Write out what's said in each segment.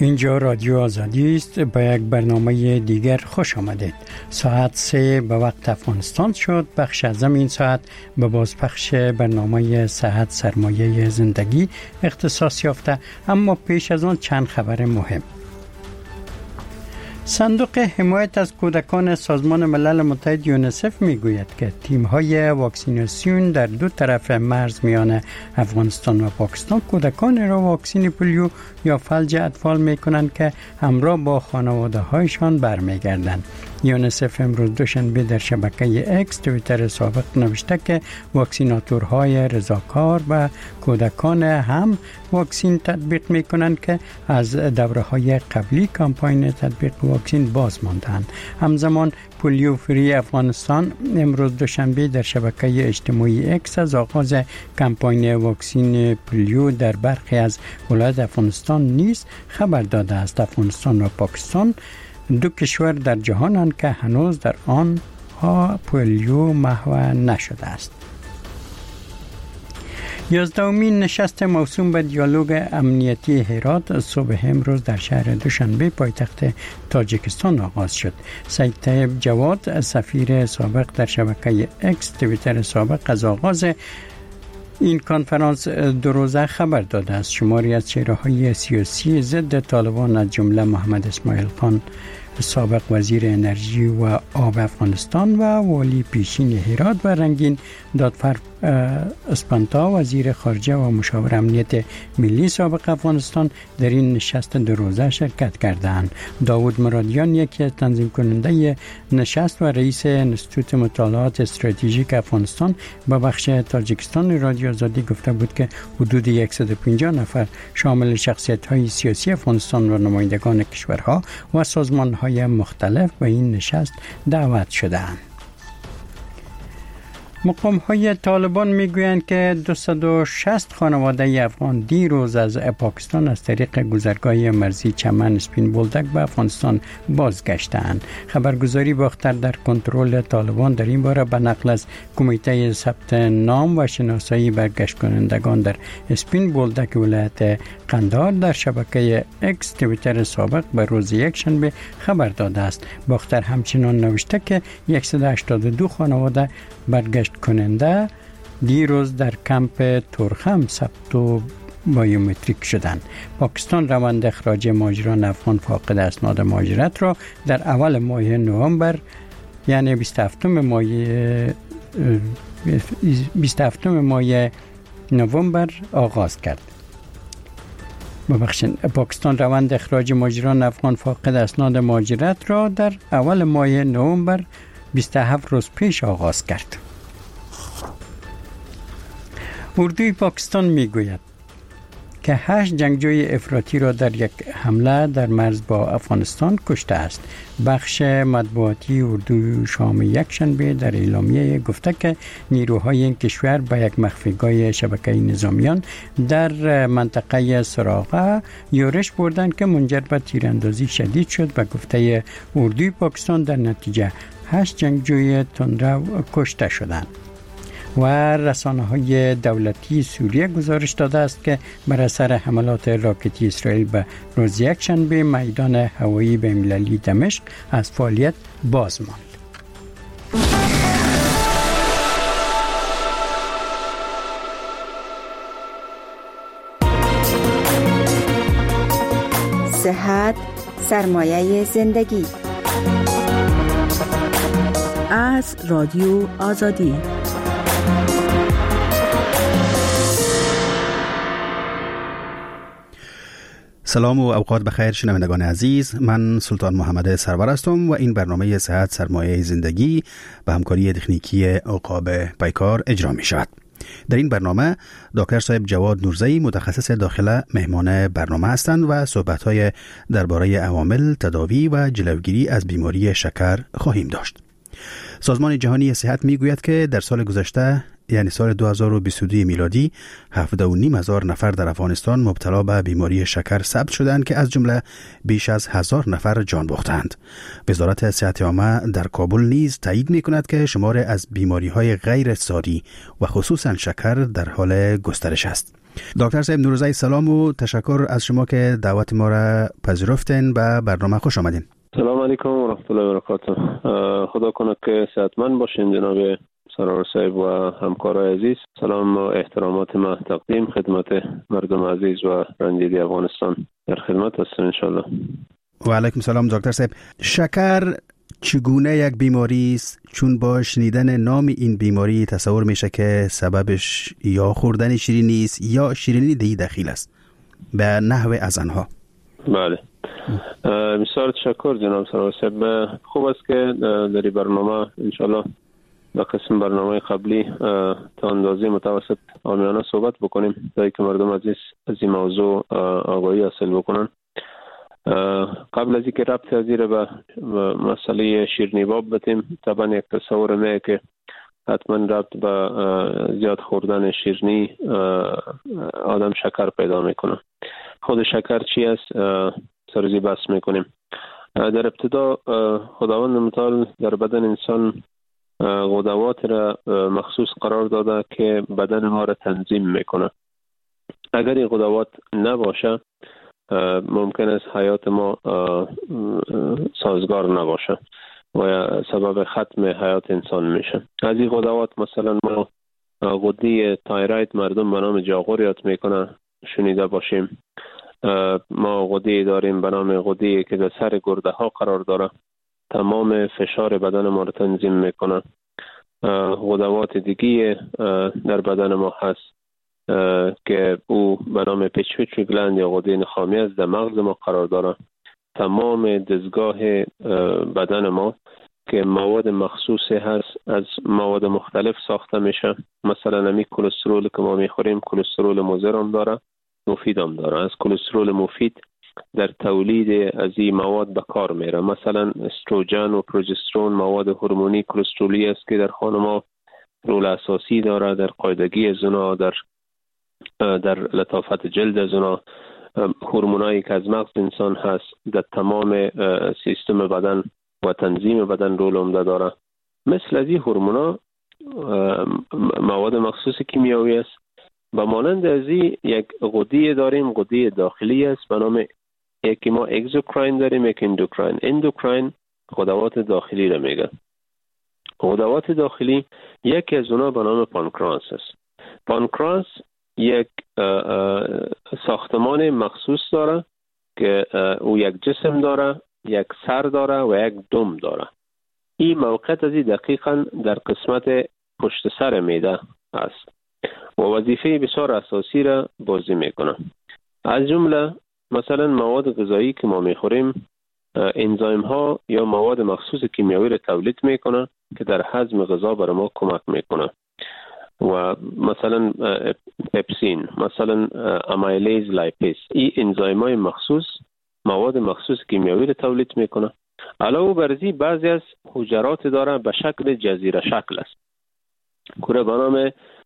اینجا رادیو آزادی است. با یک برنامه دیگر خوش آمدید. ساعت 3 به وقت افغانستان شد. بخش از این ساعت به بازپخش برنامه صحت سرمایه زندگی اختصاص یافته، اما پیش از آن چند خبر مهم. صندوق حمایت از کودکان سازمان ملل متحد یونیسف میگوید که تیم‌های واکسیناسیون در دو طرف مرز میان افغانستان و پاکستان کودکان را واکسین پولیو یا فلج اطفال میکنند که همراه با خانواده‌هایشان برمیگردند. یونیسف امروز دوشنبه در شبکه اکس توییتر سابق نوشته که واکسیناتورهای رضاکار و کودکان هم واکسین تطبیق میکنند که از دوره‌های قبلی کمپاین تطبیق واکسین باز ماندند. همزمان پولیو فری افغانستان امروز دوشنبه در شبکه اجتماعی اکس از آغاز کمپاین واکسین پولیو در برخی از ولایات افغانستان نیز خبر داده است. افغانستان و پاکستان دو کشور در جهانند که هنوز در آنها پولیو محو نشده است. 11مین نشست موسوم به دیالوگ امنیتی هرات صبح امروز در شهر دوشنبه پایتخت تاجیکستان آغاز شد. سید طیب جواد سفیر سابق در شبکه اکس توییتر سابق از آغاز این کنفرانس دو روزه خبر داده است. شماری از چهره‌های سیاسی ضد طالبان از جمله محمد اسماعیل خان سابق وزیر انرژی و آب افغانستان و والی پیشین هرات و رنگین دادفر اسپانتا وزیر خارجه و مشاور امنیت ملی سابق افغانستان در این نشست دو روزه شرکت کردند. داود مرادیان یکی از تنظیم کننده نشست و رئیس انستیتوت مطالعات استراتژیک افغانستان به بخش تاجیکستان رادیو آزادی گفته بود که حدود 150 نفر شامل شخصیت‌های سیاسی افغانستان و نمایندگان کشورها و سازمان‌های مختلف به این نشست دعوت شدند. مقام‌های طالبان میگویند که 260 خانواده افغان دیروز از پاکستان از طریق گذرگاه مرزی چمن اسپین بولدک به افغانستان بازگشتند. خبرگزاری باختر در کنترل طالبان در این باره به نقل از کمیته ثبت نام و شناسایی برگشت کنندگان در اسپین بولدک ولایت قندهار در شبکه اکس توییتر سابق به روز یکشنبه خبر داده است. باختر همچنان نوشته که 182 خانواده برگشت کننده دیروز در کمپ تورخم ثبت و بایومتریک شدند. پاکستان روند اخراج مهاجران افغان فاقد اسناد مهاجرت را در اول ماه نوامبر یعنی 27 ماه نوامبر آغاز کرد. پاکستان روند اخراج مهاجران افغان فاقد اسناد مهاجرت را در اول ماه نوامبر 27 روز پیش آغاز کرد. اردوی پاکستان میگوید که 8 جنگجوی افراطی را در یک حمله در مرز با افغانستان کشته است. بخش مطبوعاتی اردو شام یکشنبه در اعلامیه گفته که نیروهای این کشور به یک مخفیگاه شبکه نظامیان در منطقه سراغه یورش بردند که منجر به تیراندازی شدید شد. و گفته اردوی پاکستان در نتیجه 8 جنگجوی تندرو کشته شدند. و رسانه‌های دولتی سوریه گزارش داده است که بر اثر حملات راکتی اسرائیل به روز یکشنبه میدان هوایی بین‌المللی دمشق از فعالیت باز ماند. صحت سرمایه زندگی از رادیو آزادی. سلام و اوقات بخیر شنوندگان عزیز، من سلطان محمد سرور هستم و این برنامه صحت سرمایه زندگی به همکاری تکنیکی عقاب پیکار اجرا می شود. در این برنامه دکتر صاحب جواد نورزی متخصص داخله مهمان برنامه هستند و صحبت‌های درباره عوامل تداوی و جلوگیری از بیماری شکر خواهیم داشت. سازمان جهانی صحت میگوید که در سال گذشته یعنی سال 2022 میلادی 7,500 نفر در افغانستان مبتلا به بیماری شکر ثبت شدند که از جمله بیش از 1000 نفر جان باختند. وزارت صحت عامه در کابل نیز تایید می‌کند که شمار از بیماری‌های غیر ساری و خصوصاً شکر در حال گسترش است. دکتر صاحب نوروزی سلام و تشکر از شما که دعوت ما را پذیرفتین و برنامه خوش آمدین. سلام علیکم و رحمت الله و برکاته. خدا کنه که صحتمند باشین جناب سرور صاحب و همکارای عزیز. سلام و احترامات ما تقدیم خدمت مردم عزیز و رنجیدی افغانستان. در خدمت هستم ان شاء الله. و علیکم سلام دکتر صاحب. شکر چگونه یک بیماری است؟ چون با شنیدن نام این بیماری تصور میشه که سببش یا خوردن شیرینی است یا شیرینی دی داخل است به نحو از آنها. بله. بسیار تشکر جناب سرور صاحب. خوب است که در برنامه ان شاء الله در قسم برنامه قبلی تا اندازه متوسط عامیانه صحبت بکنیم تا که مردم عزیز از این موضوع آگاهی حاصل بکنن. قبل از اینکه ربط از این به مسئله شیرینی باب بتیم، طبعا یک تصور میه که حتما ربط به زیاد خوردن شیرینی آدم شکر پیدا میکنه. خود شکر چی است سرزی بحث میکنیم. در ابتدا خداوند متعال در بدن انسان غدوات را مخصوص قرار داده که بدن ما را تنظیم میکنه. اگر این غدوات نباشه ممکن است حیات ما سازگار نباشه و سبب ختم حیات انسان میشه. از این غدوات مثلا ما غده تایروید مردم به نام جاغور یاد میکنه شنیده باشیم. ما غده داریم به نام غده که در سر گرده ها قرار داره، تمام فشار بدن ما رو تنظیم میکنه. غدوات دیگه در بدن ما هست که او به نام پیچویتری گلند یا غده نخامی است، در مغز ما قرار داره. تمام دستگاه بدن ما که مواد مخصوصی هست از مواد مختلف ساخته میشه. مثلا همی کلسترول که ما میخوریم کلسترول مضر هم داره، مفید هم داره. از کلسترول مفید در تولید از این مواد به کار میره. مثلا استروژن و پروژسترون مواد هورمونی کلسترولی است که در خانم‌ها رول اساسی داره در قاعدگی زنا، در لطافت جلد زنا. هورمونایی که از مغز انسان هست در تمام سیستم بدن و تنظیم بدن رول عمده داره. مثل از این هورمونا مواد مخصوص کیمیایی است. و مانند از این یک غده داریم، غده داخلی است به نام یکی ما اگزوکراین داریم، یک اندوکراین. اندوکراین غدوات داخلی را میگه. غدوات داخلی یکی از اونا به نام پانکراس است. پانکراس یک ساختمان مخصوص داره که او یک جسم داره، یک سر داره و یک دم داره. این موقعیت از این دقیقاً در قسمت پشت سر معده است و وظیفه بسیار اساسی را بازی میکنه. از جمله مثلا مواد غذایی که ما میخوریم انزایم ها یا مواد مخصوص کیمیایی را تولید میکنه که در هضم غذا برای ما کمک میکنه. و مثلا پپسین، مثلا امیلیز لایپیز، این انزایم های مخصوص مواد مخصوص کیمیایی را تولید میکنه. علاوه بر این بعضی از حجرات داره به شکل جزیره شکل است که به نام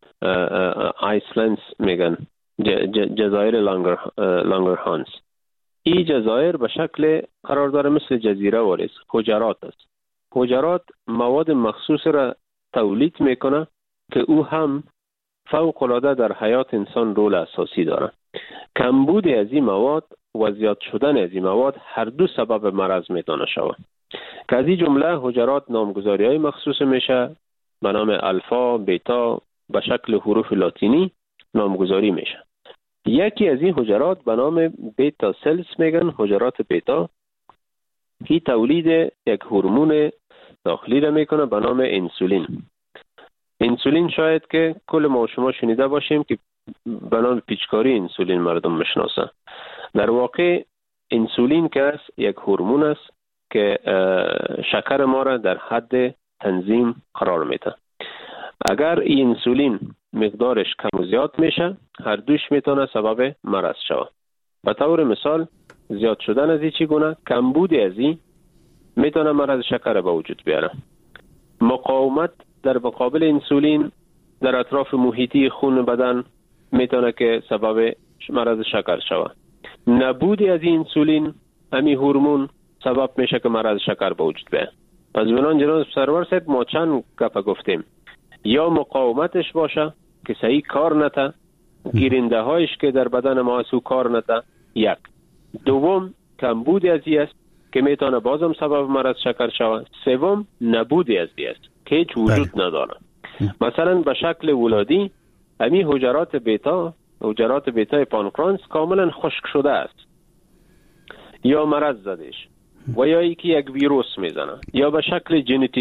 آیسلندز میگن، جزایر لانگرهانس. این جزایر به شکل قرار داره مثل جزیره واریز، حجرات است. حجرات مواد مخصوص را تولید میکنه که او هم فوق العاده در حیات انسان رول اساسی داره. کمبود از این مواد و زیاد شدن از این مواد هر دو سبب مرض میتونه شود. که از این جمله حجرات نامگذاری های مخصوص میشه به نام الفا، بیتا به شکل حروف لاتینی نامگذاری میشه. یکی از این حجرات به نام بیتا سلز میگن، حجرات بیتا، که تولید یک هورمون داخلی را میکنه به نام انسولین. انسولین شاید که کل ما شما شنیده باشیم که به نام پیچکاری انسولین مردم میشناسه. در واقع انسولین که است یک هورمون است که شکر ما را در حد تنظیم قرار میده. اگر این انسولین مقدارش کم و زیاد میشه هر دوش میتونه سبب مرض شود. به طور مثال زیاد شدن از این چگونه؟ کمبود از این میتونه مرض شکر به وجود بیاره. مقاومت در مقابل انسولین در اطراف محیطی خون بدن میتونه که سبب مرض شکر شود. نبود از این انسولین همین هورمون سبب میشه که مرض شکر به وجود بیاد. از بنان جناب سرور صاحب ما چند گپ گفتیم، یا مقاومتش باشه که صحیح کار نته گیرنده هایش که در بدن ما هست کار نده. یک. دوم کمبود ازی است که میتونه بازم سبب مرض شکر شود. سوم نبود ازی است که هیچ وجود نداره. مثلا به شکل ولادی همین حجرات بیتا پانکرانس کاملا خشک شده است یا مرض زدش و یا یکی یک ویروس میزنه یا به شکل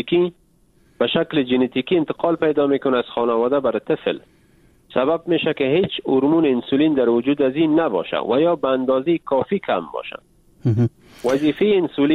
ژنتیکی انتقال پیدا میکنه از خانواده برای طفل، سبب میشه که هیچ هورمون انسولین در وجود از این نباشه و یا به اندازه کافی کم باشه. وظیفه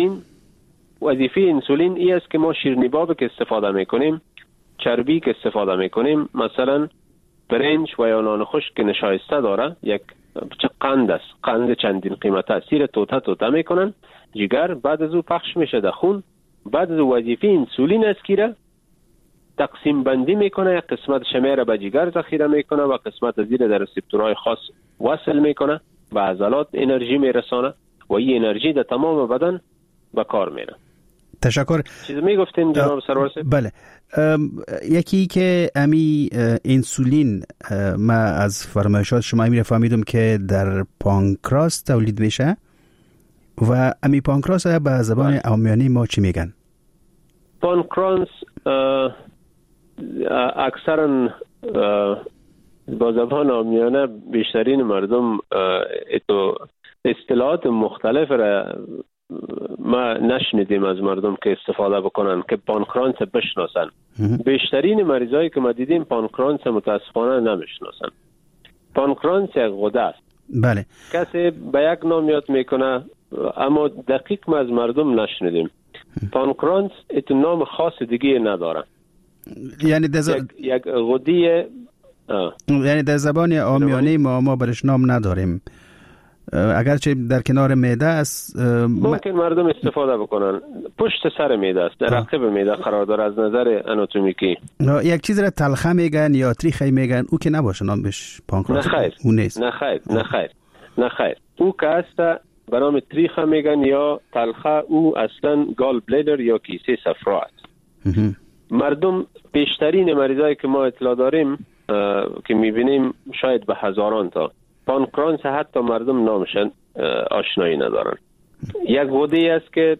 انسولین ای است که ما شیرینی که استفاده میکنیم، چربی که استفاده میکنیم، مثلا برنج و یا نان خشک که نشایسته داره، یک قند است، قند چندین قیمته، سیر توته میکنن جگر، بعد از او پخش میشه در خون، بعد از وظیفه انسولین است که تقسیم بندی میکنه، یک قسمت شمیر به جگر ذخیره میکنه و قسمت زیر در رسپتورهای خاص وصل میکنه، به عضلات انرژی میرسانه و این انرژی در تمام بدن به کار میره. تشکر. چیز میگفتین جناب سرور؟ بله. یکی که امی انسولین، ما از فرمایشات شما میره فهمیدم که در پانکراس تولید میشه و امی پانکراس به زبان عامیانه ما چی میگن؟ پانکراس اکثرا با زبان عامیانه بیشترین مردم اصطلاحات مختلف را ما نشنیدیم از مردم که استفاده بکنن که پانکرانس بشناسن. بیشترین مریضایی که ما دیدیم پانکرانس متاسفانه نمیشناسن. پانکرانس یک غده است. بله. کسی به یک نام یاد میکنه اما دقیق ما از مردم نشنیدیم. پانکرانس ات نام خاص دیگه نداره. یعنی یک غده، یعنی در زبان عامیانه ما برش نام نداریم، اگرچه در کنار معده است. ممکن مردم استفاده بکنن. پشت سر معده است، در عقب معده قرار داره از نظر اناتومیکی. یک چیز را تلخه میگن یا تریخه میگن، او که نباشه نامش پانکراس. او نیست. نه خیر. او که است به نام تریخه میگن یا تلخه، او اصلا گال بلیدر یا کیسه صفرا است. مردم بیشترین مریضایی که ما اطلاع داریم که میبینیم شاید به هزاران تا پانکرانس حتی مردم نامشن آشنایی ندارن. یک غده است که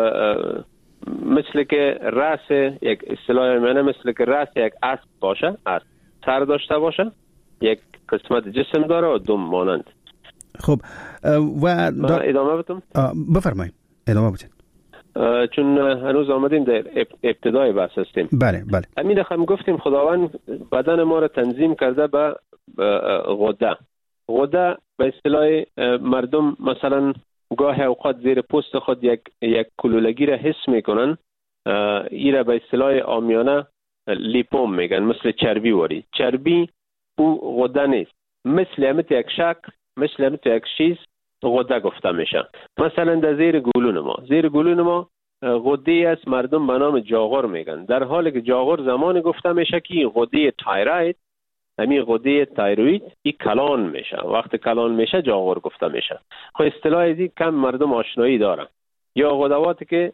مثل که راس، یک اصطلاح منه مثل که راس یک اسب باشه، اسب سر داشته باشه، یک قسمت جسم داره و دم مانند. خب و ادامه بدم؟ بفرمایید، ادامه بدید. چون هنوز آمدیم در ابتدای بحث هستیم. بله. همین هم گفتیم خداوند بدن ما را تنظیم کرده به غده. غده به اصطلاح مردم مثلا گاه اوقات زیر پوست خود یک کلولگی را حس میکنن، این را به اصطلاح عامیانه لیپوم میگن، مثل چربی واری. چربی او غده نیست، مثل همت یک شکل، مثل همت یک چیز غده گفته میشه. مثلا در زیر گلون ما غده است، مردم به نام جاغور میگن، در حالی که جاغور زمان گفته میشه که غده تایروید، همین غده تایروید این کلان میشه، وقت کلان میشه جاغور گفته میشه. خب اصطلاح ازی کم مردم آشنایی دارن. یا غدواتی که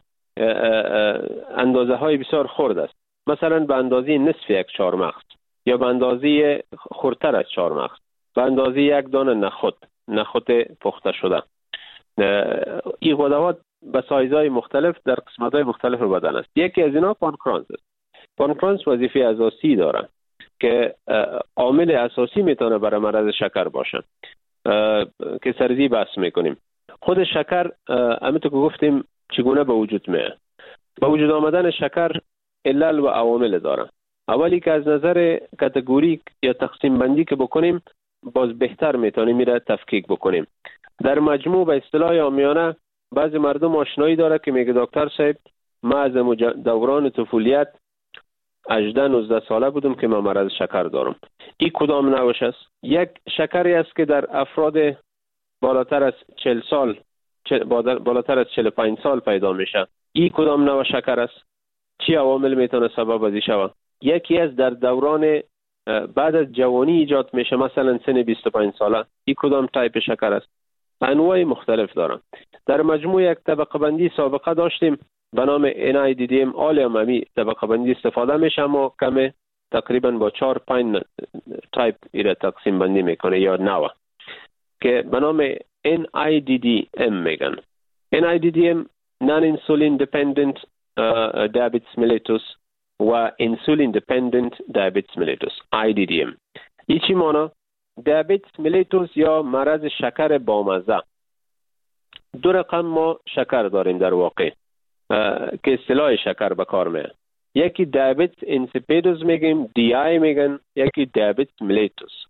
اندازه های بسیار خرد است، مثلا به اندازه نصف یک چهارمغز یا به اندازه خردتر از چهارمغز، به اندازه یک دانه نخود پخته شده. این غدوات به سایزهای مختلف در قسمت‌های مختلف بدن است. یکی از اینا پانکرانس است. پانکرانس وظیفه اساسی داره که عامل اساسی میتونه برای مرض شکر باشه که سرزی بحث میکنیم. خود شکر همونطور که گفتیم چگونه به وجود میاد. به وجود آمدن شکر علل و عوامل داره. اولی که از نظر کاتگوری یا تقسیم بندی که بکنیم باز بهتر میتونیم میره تفکیک بکنیم. در مجموع به اصطلاح عامیانه بعضی مردم آشنایی داره که میگه دکتر صاحب ما از دوران طفولیت 18-19 ساله بودم که من مرض شکر دارم. این کدام نوش است؟ یک شکری است که در افراد بالاتر از 40 سال بالاتر از 45 سال پیدا میشه. این کدام نوع شکر است؟ چی عوامل میتونه سبب ازی شود؟ یکی از در دوران بعد از جوانی ایجاد میشه، مثلا سن 25 ساله. این کدام تایپ شکر است؟ انواع مختلف دارن. در مجموع یک طبقه بندی سابقه داشتیم به نام NIDDM. آل عمومی طبقه بندی استفاده میشه، اما کم تقریبا با 4-5 تایپ ایره تقسیم بندی میکنه یا نوع که به نام NIDDM میگن. NIDDM Non-Insulin Dependent Diabetes Mellitus و Insulin Dependent Diabetes Mellitus IDDM. این چی مانا؟ دیابت ملیتوس یا مرض شکر بامزه. 2 رقم ما شکر داریم در واقع که اصطلاح شکر به کار میاد. یکی دیابت اینسیپیدوس میگیم، DI میگن، یکی دیابت ملیتوس.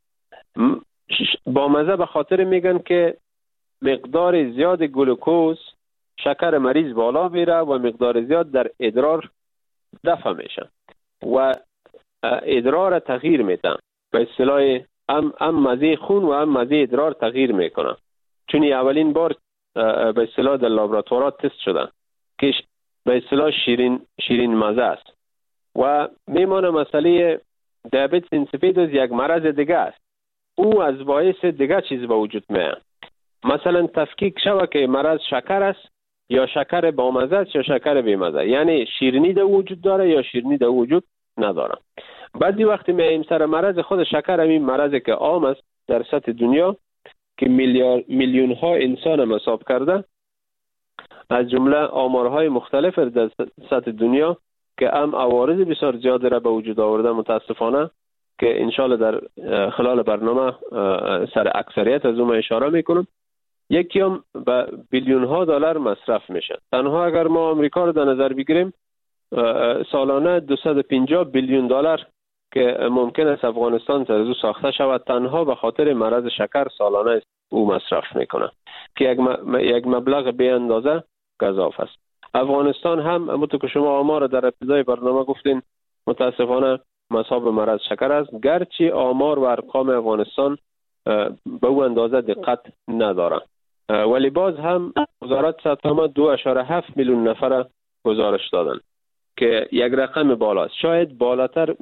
بامزه به خاطر میگن که مقدار زیاد گلوکوز شکر مریض بالا میره و مقدار زیاد در ادرار دفع میشه و ادرار تغییر میده. به اصطلاح هم مزه خون و هم مزه ادرار تغییر میکنه، چون اولین بار به اصطلاح در لابراتوارات تست شده که به اصطلاح شیرین مزه است و میمانه مسئله دیابت اینسیپیدوس یک مرض دیگه است. او از باعث دیگه چیز به وجود میاد. مثلا تفکیک شوه که مرض شکر است یا شکر بامزه است یا شکر بیمزه، یعنی شیرینی در وجود داره یا شیرینی در وجود نداره. بعضی وقتی میایم سر مرض خود شکر، همین مرضی که عام است در سطح دنیا که میلیون ها انسان هم حساب کرده، از جمله آمارهای مختلف در سطح دنیا که هم عوارض بسیار زیادی را به وجود آورده متاسفانه که انشالله در خلال برنامه سر اکثریت از اون اشاره میکنم. یکی هم به بیلیون ها دلار مصرف میشه. تنها اگر ما آمریکا رو در نظر بگیریم سالانه 250 بیلیون دلار که ممکن است افغانستان سر او ساخته شود تنها به خاطر مرض شکر سالانه او مصرف میکنه که یک مبلغ بی اندازه گزاف است. افغانستان هم همونطور که شما آمار در ابتدای برنامه گفتین متاسفانه مصاب مرض شکر است، گرچه آمار و ارقام افغانستان به او اندازه دقت نداره ولی باز هم وزارت صحت عامه 2.7 میلیون نفر گزارش دادن که یک رقم بالاست. شاید بالاتر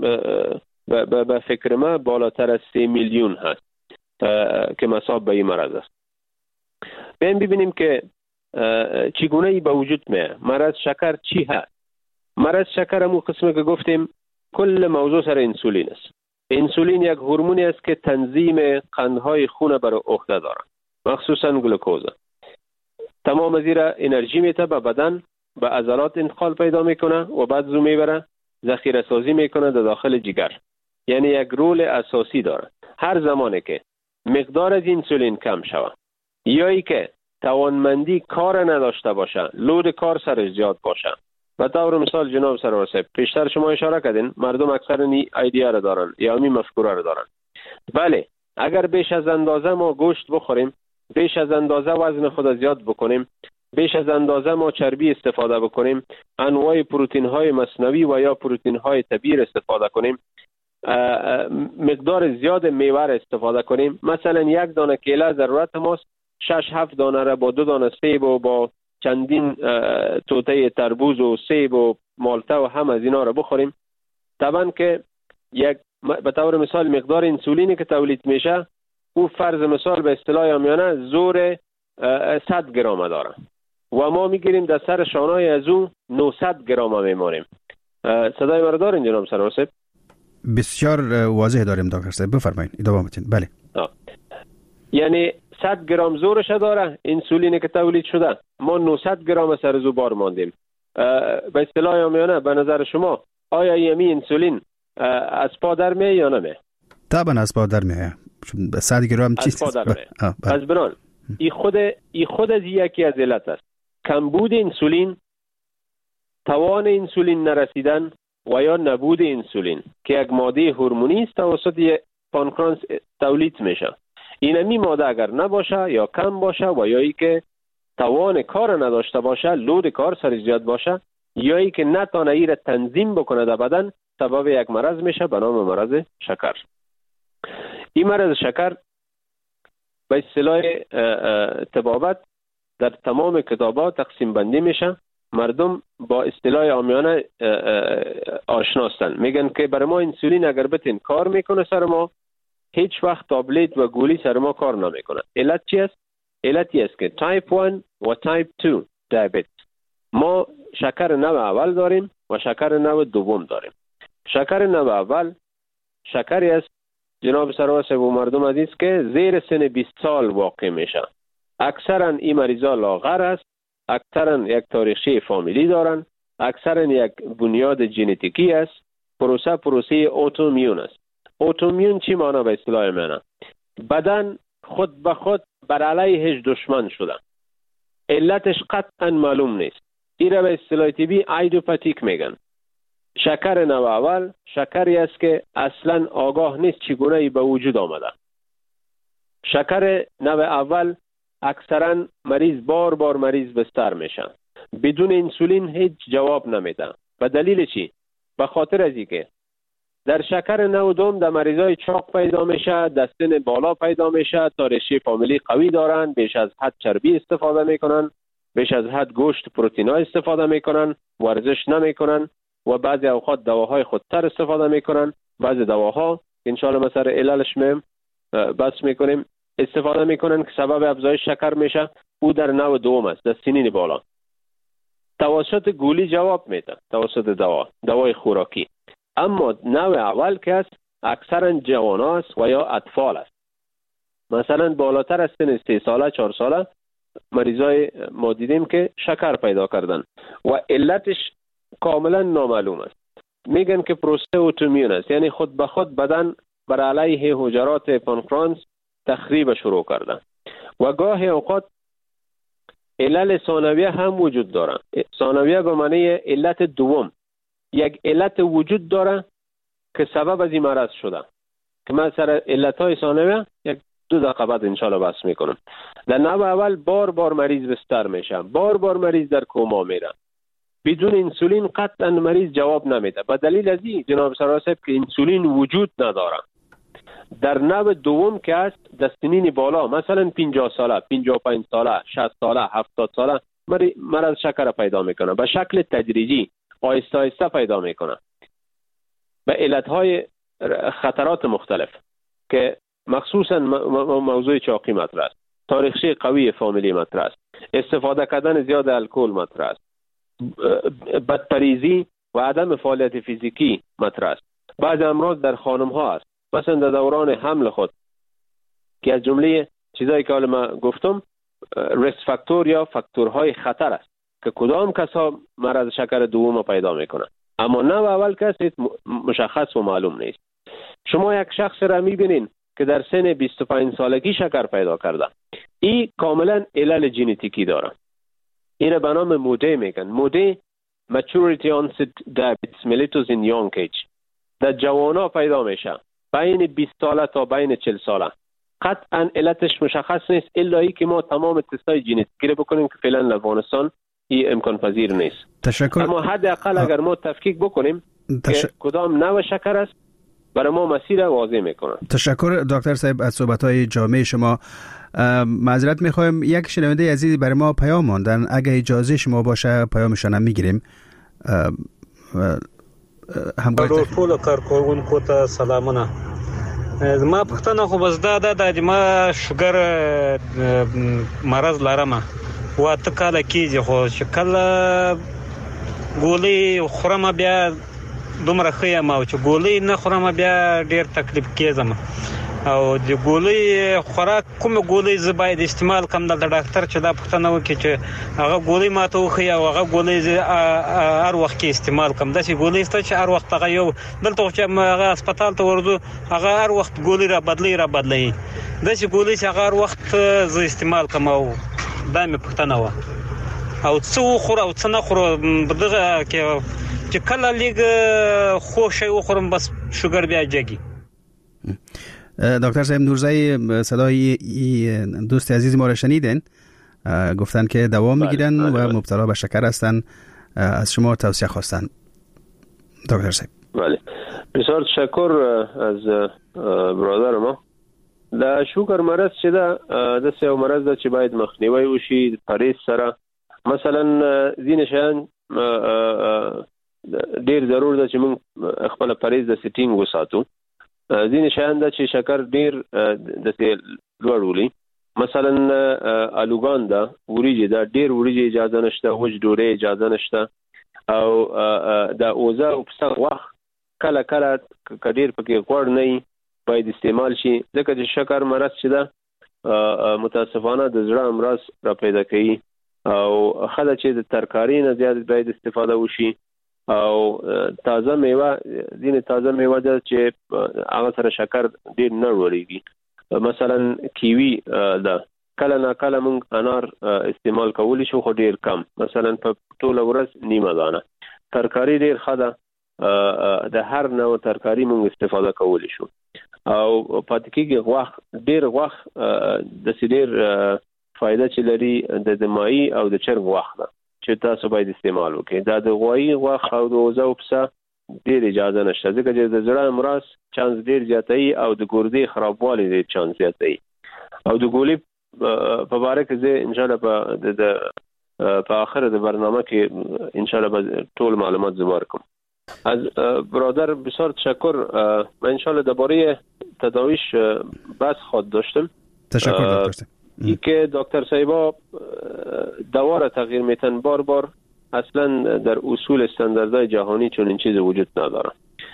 به فکر ما بالاتر از 3 میلیون هست که مصاب به این مرض است. بیایم ببینیم که چگونه ای به وجود میاد. مرض شکر چی هست؟ مرض شکر همون قسمی که گفتیم کل موضوع سر انسولین است. انسولین یک هورمونی است که تنظیم قندهای خون بر عهده دارد، مخصوصا گلوکوز. تمام از این انرژی میته به بدن، به عضلات انتقال پیدا میکنه و بعد زو میبره ذخیره سازی میکنه در داخل جگر. یعنی یک رول اساسی داره. هر زمانی که مقدار از انسولین کم شود یا ای که توانمندی کار نداشته باشه، لود کار سرش زیاد باشه، به طور مثال جناب سرور صاحب پیشتر شما اشاره کردین مردم اکثر ایدیا رو دارن یا می مفکوره رو دارن. بله، اگر بیش از اندازه ما گوشت بخوریم، بیش از اندازه وزن خود زیاد بکنیم، بیش از اندازه ما چربی استفاده بکنیم، انواع پروتئین های مصنوعی و یا پروتئین های طبیعی استفاده کنیم، مقدار زیاد میوه استفاده کنیم، مثلا یک دانه کیله ضرورت ماست 6-7 دانه را با 2 دانه سیب و با چندین توته تربوز و سیب و مالته و هم از اینا را بخوریم، طبعا که یک به طور مثال مقدار انسولینی که تولید میشه او فرض مثال به اصطلاح عامیانه زور 100 گرم داره و ما میگیریم در سر شانای از او 900 گرم میماریم. صدای مرا دارین جناب سرور صاحب؟ بسیار واضح داریم دکتر صاحب، بفرمایید ادامه بدین. بله، یعنی 100 گرم زورش داره انسولینی که تولید شده، ما 900 گرم سر زو بار ماندیم. به اصطلاح عامیانه به نظر شما آیا یمی انسولین از پا در میه یا نمیه؟ طبعا از پا در میه. 100 گرم چیست؟ از پا در میه. از بران ای خود از یکی از علت است. کمبود انسولین، توان انسولین نرسیدن و یا نبود انسولین که یک ماده هورمونی است توسط پانکراس تولید میشه. اینمی ماده اگر نباشه یا کم باشه و یا ای که توان کار نداشته باشه، لود کار سر زیاد باشه، یا ای که نتونه ای را تنظیم بکنه در بدن، سبب یک مرض میشه به نام مرض شکر. این مرض شکر به اصطلاح طبابت در تمام کتابات تقسیم بندی میشه. مردم با اصطلاح عامیانه آشناستن، میگن که برای ما انسولین اگر بتین کار میکنه سر ما، هیچ وقت تابلت و گولی سر ما کار نمیکنه. علت چی است؟ علتی است که تایپ 1 و تایپ 2 دیابت. ما شکر نوع اول داریم و شکر نوع دوم داریم. شکر نوع اول شکری است جناب سروار صاحب و مردم عزیز که زیر سن 20 سال واقع میشه. اکثرا این مریضا لاغر است، اکثرا یک تاریخچه فامیلی دارن، اکثرا یک بنیاد ژنتیکی است. پروسه اوتومیون است. اوتومیون چی معنی به اصطلاح منه؟ بدن خود به خود بر علیهش دشمن شده. علتش قطعا معلوم نیست. این را به اصطلاح طبی ایدوپاتیک میگن. شکر نوع اول شکری است که اصلا آگاه نیست چگونه ای به وجود آمده. شکر نوع اول اکثرا مریض بار مریض بستر میشه. بدون انسولین هیچ جواب نمیده. به دلیل چی؟ به خاطر از اینکه در شکر نوع دوم در مریضای چاق پیدا میشه، دستن بالا پیدا میشه، تاریخچه فامیلی قوی دارن، بیش از حد چربی استفاده میکنن، بیش از حد گوشت پروتئینا استفاده میکنن، ورزش نمیکنن و بعضی اوقات دواهای خودتر استفاده میکنن. بعضی دواها ان شاء الله مثلا علالش بس میکنیم استفاده میکنن که سبب افزایش شکر میشه. او در نوع دوم است، در سنین بالا. توسط گولی جواب میده، توسط دوای خوراکی. اما نوع اول که است اکثرا جوان است و یا اطفال است. مثلا بالاتر از سن 3 ساله 4 ساله مریضای ما دیدیم که شکر پیدا کردن و علتش کاملا نامعلوم است. میگن که پروسه اوتومیون است، یعنی خود به خود بدن بر علیه حجرات پانکرانس تخریب شروع کردن. و گاهی اوقات علل ثانویه هم وجود داره. ثانویه به معنی علت دوم، یک علت وجود داره که سبب از این مرض شده که من سر علتهای ثانویه یک 2 دقیقه بعد انشالله بحث میکنم. در نوع اول بار مریض بستر میشه، بار مریض در کوما میره، بدون انسولین قطعا مریض جواب نمیده. به دلیل از این جناب سروار صاحب که انسولین وجود نداره. در نوع دوم که است در سنین بالا مثلا 50 ساله 55 ساله 60 ساله 70 ساله مرض شکر پیدا میکنه. به شکل تدریجی آهسته پیدا میکنه به علتهای خطرات مختلف که مخصوصا موضوع چاقی مطرح است، تاریخچه قوی فامیلی مطرح است، استفاده کردن زیاد الکل مطرح است، بدپریزی و عدم فعالیت فیزیکی مطرح است. بعض امراض در خانم ها است، مثلا در دوران حمل خود که از جمله چیزایی که حالا ما گفتم ریسک فاکتور یا فاکتورهای خطر است که کدام کسا مرض شکر دوم پیدا میکنه. اما نوع اول کسی مشخص و معلوم نیست. شما یک شخص را میبینین که در سن 25 سالگی شکر پیدا کرده، این کاملا علل ژنتیکی داره. این را به نام موده میگن. موده maturity onset diabetes mellitus in young age در جوانا پیدا میشه، بین 20 ساله تا بین 40 ساله. قطعا علتش مشخص نیست الا ای که ما تمام تستای ژنتیکی رو بکنیم که فعلا در افغانستان این امکان پذیر نیست. تشکر. اما حداقل اگر ما تفکیک بکنیم که کدام نوع شکر است برای ما مسیر واضح میکنه. تشکر دکتر صاحب از صحبت‌های جامع شما. معذرت میخوایم یک شنونده عزیزی برای ما پیام ماندن، اگه اجازه شما باشه پیامشون هم میگیریم. همکار ټول کارکونکو ته سلامونه. ما پښتنه خو بس دا د ما شوګر مرض لرم و ته کله کیږي خو شکل ګولې خورم بیا دومره خیا ما چې ګولې نه خورم بیا ډیر تکلیف کېږم او د ګولې خوراک کوم ګولې ز باید استعمال کوم د ډاکټر چې دا پښتنه وکړي چې هغه ګولې ماته وخی او هغه ګولې هر وخت کې استعمال کوم. دا چې ګولې ست چې هر وخت هغه یو دلته چې هغه هسپتال ته ورځو هغه هر وخت ګولې را بدلی دا چې ګولې چې هغه هر وخت ز استعمال کوم او دا مې پښتنه و او څو خور او څه نه خور دغه کې چې کله لیګ خوشي وخورم بس شوګر بیا جگی. دکتر صاحب نورزایی صدای دوست عزیز ما را شنیدن، گفتن که دوا میگیرن و مبتلا به شکر هستن، از شما توصیه خواستن دکتر صاحب. بله بسیار تشکر از برادر ما. د شکر مرض چې د سیو مرض د چې باید مخنیوي وشي پریز سره. مثلا ځینې شیان ډیر ضرور ده چې موږ خپل پریز د سیټینګ وساتو. ځینې شیان ده چې شکر ډیر د لوړولي، مثلا الوګان ده، وریجې ده، ډیر وریجې اجازه نشته، وچ ډوډۍ اجازه نشته او د اوزه او پسه غوښه کله کله کډیر پکې غوړ نه باید استعمال شي، ځکه چې شکر مرض چې ده متاسفانه د زړه امراض را پیدا کوي او خله چې د ترکاری نه زیات باید استفاده وشي او تازه میوه دینه تازه میوه ده چې هغه سره شکر ډیر نه لوړیږي، مثلا کیوي ده کله نه کله مونږ انار استعمال کولی شو خو ډیر کم، مثلا په ټوله ورځ نیمه دانه. ترکاری ډیر ښه ده، د هر نوع ترکاری مونږ استفاده کولی شو او پاتې کېږي غوښ ډیر غوښ د سډیر فائدہ چې لري د ماهي او د چرګ غوښ ده چې تاسو باید استعمال وکړئ. دا د غوایي غوښ او د وزو پسه ډیر اجازه نشته، ځکه چې د زړه امراض چانس ډیر زیاتوي او د ګردې خرابوالی ډیر چانس زیاتوي. او د ګولې په باره کې زه ان شاء الله په آخر د برنامه کې ان شاء الله ټول معلومات زبر کوم. از برادر بسیار تشکر. من انشالله درباره تداویش بحث خواهد داشتم. تشکر دکتر. ای که دکتر صاحبا دوا را تغییر میتن بار بار، اصلا در اصول استانداردهای جهانی چون این چیز وجود نداره.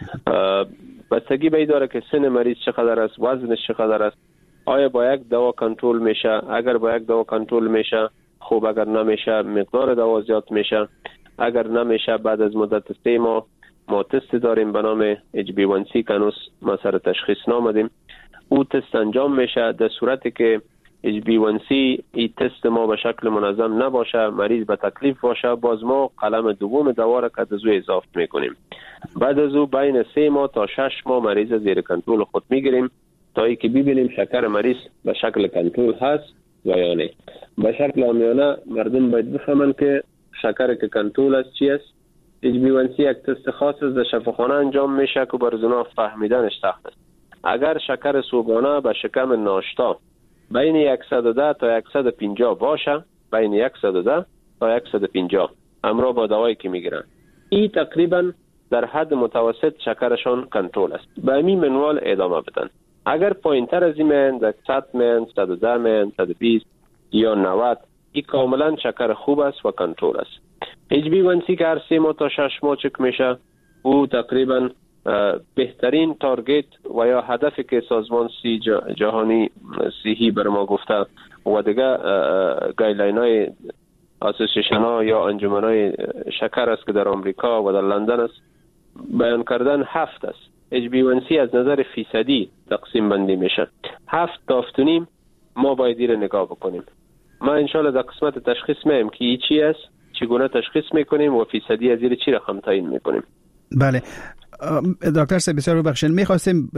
بستگی به این داره که سن مریض چقدر است، وزنش چقدر است، آیا با یک دوا کنترل میشه، اگر با یک دوا کنترل میشه خوب، اگر نمیشه مقدار دوا زیاد میشه، اگر نمیشه بعد از مدت 3 ماه ما تست داریم به نام HB1C که هنوز ما سر تشخیص نامدیم. او تست انجام میشه. در صورتی که HB1C این تست ما به شکل منظم نباشه، مریض به تکلیف باشه، باز ما قلم دوم دوا را که از او اضافه میکنیم. بعد از او بین 3 ماه تا 6 ماه مریض زیر کنترل خود میگیریم تا ای که ببینیم شکر مریض به شکل کنترل هست و یا نه. به شکل عامیانه مردم باید بفهمن که شکر که کنترل است چی است. HB1C یک تست خاص است، در شفاخانه انجام میشه که بر زنا فهمیدنش سخت است. اگر شکر صبحانه به شکم ناشتا بین 110 تا 150 باشه، بین 110 تا 150 همراه با دوایی که میگیرن، این تقریبا در حد متوسط شکرشان کنترل است. به همین منوال ادامه بدن. اگر پایینتر از این من در 100 من، 110 من، 120 یا 90 این کاملا شکر خوب است و کنترل است. HB1C که هر 3 ماه تا 6 ماه چک میشه، او تقریبا بهترین تارگت و یا هدفی که سازمان جهانی صحی بر ما گفته و دیگه گایدلاین های اسوسییشن ها یا انجمن های شکر است که در آمریکا و در لندن است بیان کردن 7 است. HB1C از نظر فیصدی تقسیم بندی میشه. 7 تا 7.5 ما باید رو نگاه بکنیم. ما انشالله در قسمت تشخیص میم که این چی است، چگونه تشخیص میکنیم و فیصدی از این چی رقم تعیین میکنیم. بله دکتر صاحب بسیار ببخشید، میخواستیم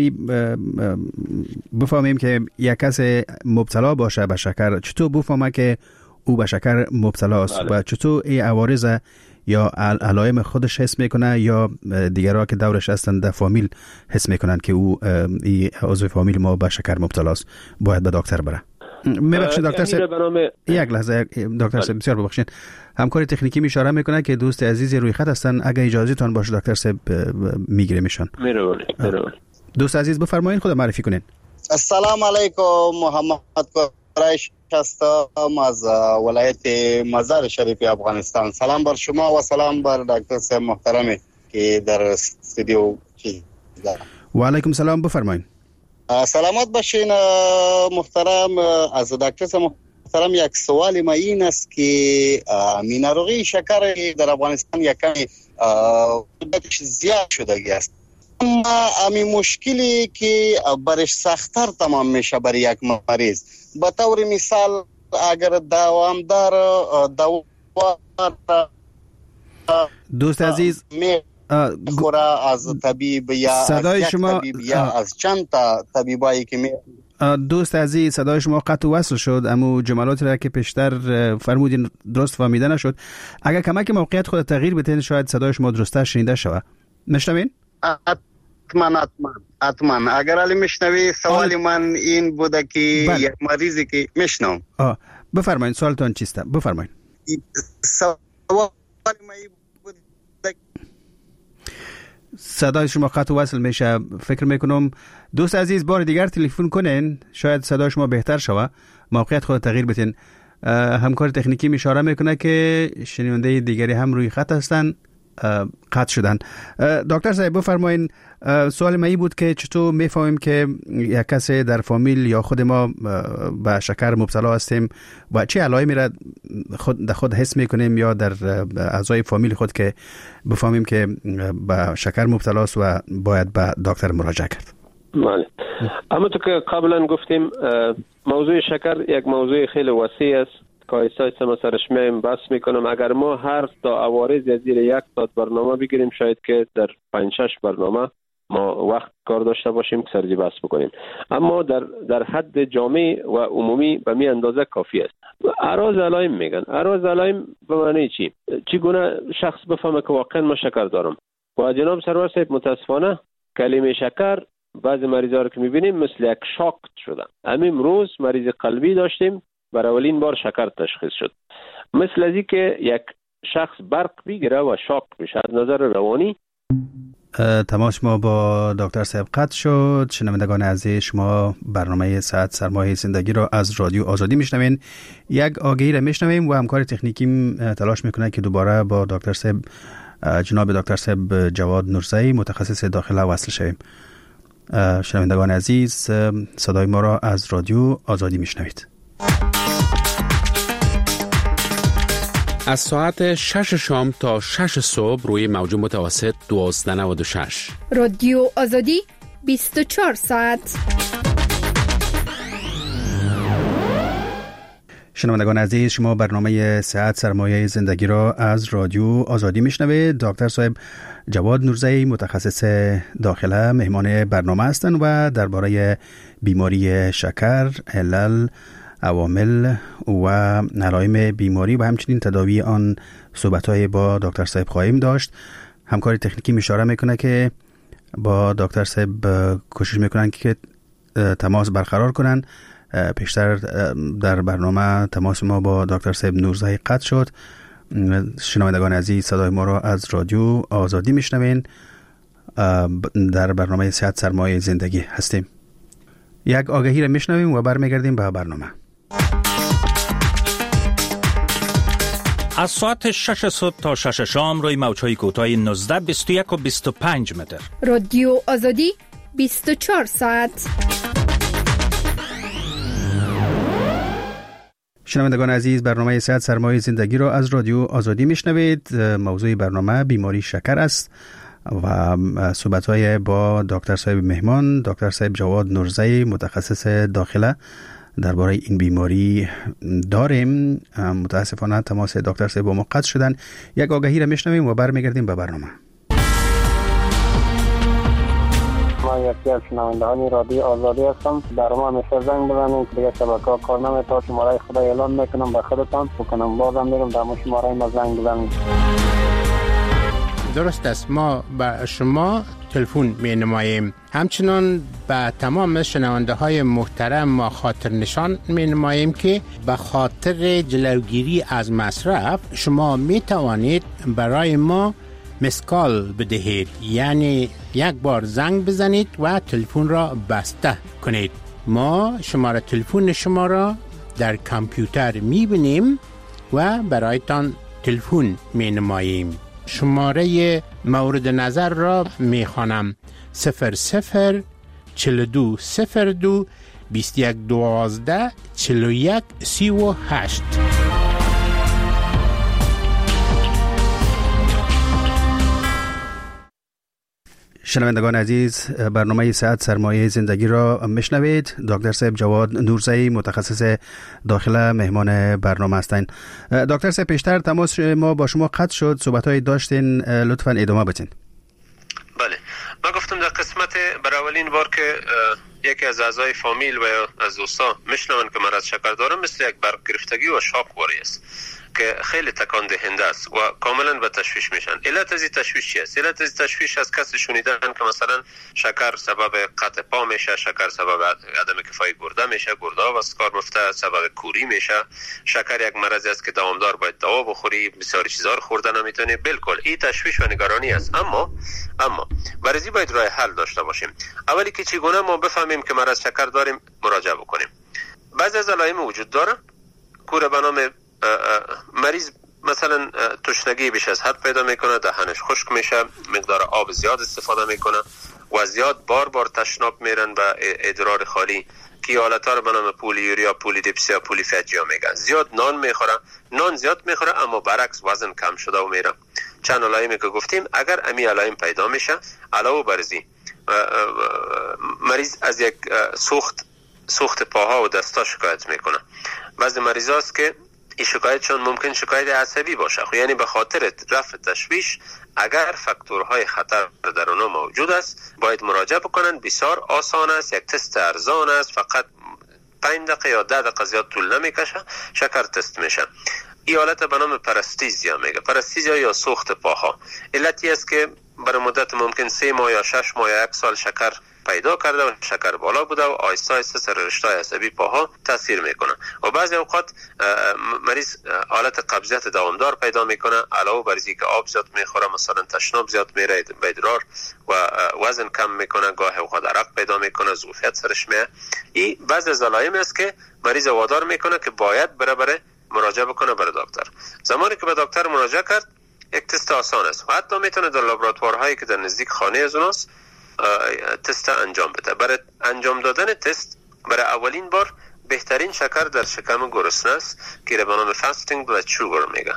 بفهمیم که یک کس مبتلا باشه به شکر چطور بفهمه که او به شکر مبتلا است و چطور این عوارض یا علائم خودش حس میکنه یا دیگرها که دورش هستند در فامیل حس میکنن که او این عضو فامیل ما به شکر مبتلا است، باید به دکتر بره. میبخشید دکتر صاحب، یک لحظه دکتر صاحب بسیار ببخشید، همکار تکنیکی اشاره میکنه که دوست عزیزی روی خط هستن، اگه اجازه تان باشه دکتر صاحب میگیره میشن. دوست عزیز بفرمایید، خود معرفی کنین. السلام علیکم، محمد قریش هستم از ولایت مزار شریف افغانستان. سلام بر شما و سلام بر دکتر صاحب محترمی که در استودیو دارم. و علیکم سلام، بفرمایید. سلامت باشین محترم. از دکتر صاحب محترم یک سوالی ما این است که میناروغی شکر در افغانستان یکمی زیاد شدگی است، اما همین مشکلی که برش سخت‌تر تمام میشه برای یک مریض. به طور مثال اگر دوامدار دوا دوست عزیز خورا از طبیب یا صدای شما طبیب یا از چند تا طبیبایی که دوست عزیز صدای شما قطع وصل شد، اما جملاتی را که پیشتر فرمودین درست فهمیده نشد. اگر کمک موقعیت خود تغییر بدین شاید صدای شما درسته شنیده شود. میشنوین؟ حتما اگر علی میشنوی. سوال من این بوده که یک مریضی که میشنم. بفرمایید سوالتون چیست؟ بفرمایید. سوال من بوده صدای شما قطع وصل میشه. فکر میکنم دوست عزیز بار دیگر تلفن کنین، شاید صدای شما بهتر شود، موقعیت خود تغییر بدین. همکار تکنیکی اشاره میکنه که شنونده دیگری هم روی خط هستن، قطع شدن. دکتر صاحب بفرمایین، سوال من این بود که چطور میفهمیم که یک کسی در فامیل یا خود ما به شکر مبتلا هستیم و چه علائمی را خود حس میکنیم یا در اعضای فامیل خود که بفهمیم که به شکر مبتلا است و باید به دکتر مراجعه کرد؟ بله، اما تو که قبلا گفتیم موضوع شکر یک موضوع خیلی وسیع است که آیسته ما سرش میایم بحث میکنم. اگر ما هر تا عوارض زیر 1 ساعت برنامه بگیریم شاید که در 5-6 برنامه ما وقت کار داشته باشیم که سرجی بحث بکنیم، اما در حد جامع و عمومی به می اندازه کافی است. اعراض علائم میگن. اعراض علائم به معنی چی؟ چگونه شخص بفهمه که واقعا ما شکر دارم؟ و جناب سرور صاحب متاسفانه کلمه شکر بعضی مریضا رو که میبینیم مثل یک شاک شدن. همین روز مریض قلبی داشتیم برای اولین بار شکر تشخیص شد. مثل ازی که یک شخص برق بگیره و شاک بشه از نظر روانی. تماس ما با دکتر صاحب قطع شد. شنوندگان عزیز، شما برنامه صحت سرمایه زندگی را از رادیو آزادی میشنوین. یک آگهی را میشنویم و همکار تکنیکی تلاش میکنه که دوباره با دکتر صاحب جناب دکتر صاحب جواد نورزئی متخصص داخله وصل شویم. شنوندگان عزیز، صدای ما را از رادیو آزادی میشنوید. از ساعت 6 شام تا 6 صبح روی موج متوسط 1296 رادیو آزادی 24 ساعت. شنوندگان عزیز، شما برنامه صحت سرمایه زندگی را از رادیو آزادی میشنوید. دکتر صاحب جواد نورزئی متخصص داخله مهمان برنامه هستند و درباره بیماری شکر، علل، عوامل و علائم بیماری و همچنین تداوی آن صحبت‌های با دکتر صاحب خواهیم داشت. همکار تکنیکی اشاره میکنه که با دکتر صاحب کوشش میکنن که تماس برقرار کنن. پیشتر در برنامه تماس ما با دکتر صاحب نورزئی قطع شد. شنوندگان عزیز، صدای ما را از رادیو آزادی میشنوین. در برنامه صحت سرمایه زندگی هستیم. یک آگهی را میشنویم و برمیگردیم به برنامه. از ساعت 6 صبح تا 6 شام روی موج‌های کوتاه 19، 21 و 25 متر. رادیو آزادی 24 ساعت. شنوندگان عزیز، برنامه صحت سرمایه زندگی را از رادیو آزادی میشنوید. موضوع برنامه بیماری شکر است و صحبت‌های با دکتر صاحب مهمان، دکتر صاحب جواد نورزئی متخصص داخله درباره این بیماری داریم. متاسفانه تماس دکتر صاحب با ما قطع شدن. یک آگهی را میشنویم و برمیگردیم به برنامه. ما یکی از شنوندگان رادیو آزادی هستم. در ما همیشه زنگ بزنید که دیگه شبکه‌ها کار نمی‌کنه. شماره خدا اعلان میکنم به خودتان بکنم، بازم میرم در شماره ما زنگ بزنید. درست است، ما به شما تلفن می نماییم. همچنان به تمام شنونده های محترم ما خاطر نشان می نماییم که به خاطر جلوگیری از مصرف شما می توانید برای ما مسکال بدهید، یعنی یک بار زنگ بزنید و تلفن را بسته کنید. ما شماره تلفن شما را در کامپیوتر می بینیم و برایتان تلفن می نماییم. شماره مورد نظر را می خوانم: 00 42 02 21 12 41 38. شنوندگان عزیز، برنامه صحت سرمایه زندگی را میشنوید. دکتر صاحب جواد نورزئی متخصص داخله مهمان برنامه هستند. دکتر صاحب، پیشتر تماس ما با شما قطع شد، صحبت‌های داشتین، لطفاً ادامه بدین. بله، من گفتم در قسمت برای اولین بار که یکی از اعضای فامیل و از دوستا میشنون که مرض شکر دارم، مثل یک برق گرفتگی و شاک واری است که خیلی تکان دهنده است و کاملا به تشویش میشن. علت از این تشویش چی است؟ علت از این تشویش از کسی شنیدن که مثلا شکر سبب قطع پا میشه، شکر سبب عدم کفایی گرده میشه، گرده ها از کار میفته، سبب کوری میشه. شکر یک مرضی است که دوامدار باید دوا بخوری، بسیاری چیزا رو خوردن نمیتونی. بالکل این تشویش و نگرانی است. اما برای باید راه حل داشته باشیم. اولی که چگونه ما بفهمیم که مرض شکر داریم، مراجعه بکنیم. بعضی از علائم وجود داره که به نام مریض مثلا تشنگی بیش از حد پیدا میکنه، دهنش خشک میشه، مقدار آب زیاد استفاده میکنه و زیاد بار تشناب میرن به ادرار خالی که حالتا رو به نام پولیوریا، پولیدیپسیا، پولیفاجیا میگن. زیاد نان میخوره، نان زیاد میخوره اما برعکس وزن کم شده و میره. چند علائمی که گفتیم اگر امی علائم پیدا میشه، علاوه بر ازی مریض از یک سوخت پاها و دستا شکایت میکنه. بعضی مریض هست که این شکایتشون ممکن شکایت عصبی باشه، یعنی به خاطر رفع تشویش اگر فاکتورهای خطر در اونها موجود است باید مراجعه بکنن. بسیار آسان است، یک تست ارزان است، فقط 5 دقیقه یا 10 دقیقه زیاد طول نمیکشه، شکر تست میشه. این حالت به نام پرستیزیا میگه. پرستیزیا یا سوخت پاها علتی است که برای مدت ممکن 3 ماه یا 6 ماه یا 1 سال شکر پیدا کرده و شکر بالا بوده و آهسته آهسته سر رشته‌های عصبی پاها تاثیر میکنه و بعضی اوقات مریض حالت قبضیت دوامدار پیدا میکنه. علاوه بر اینکه آب زیاد میخوره، مثلا تشناب زیاد میره به ادرار و وزن کم میکنه، گاه اوقات عرق پیدا میکنه، ظرفیت سرش میاد. این بعضی از علائم است که مریض وادار میکنه که باید بره مراجعه بکنه برای دکتر. زمانی که به دکتر مراجعه کرد یک تست آسان است و حتی میتونه در لابراتوارهایی که در نزدیک خانه از اوناست تست انجام بده. برای انجام دادن تست برای اولین بار بهترین شکر در شکم گرسنه است که به نام فاستینگ بلاد شوگر میگه.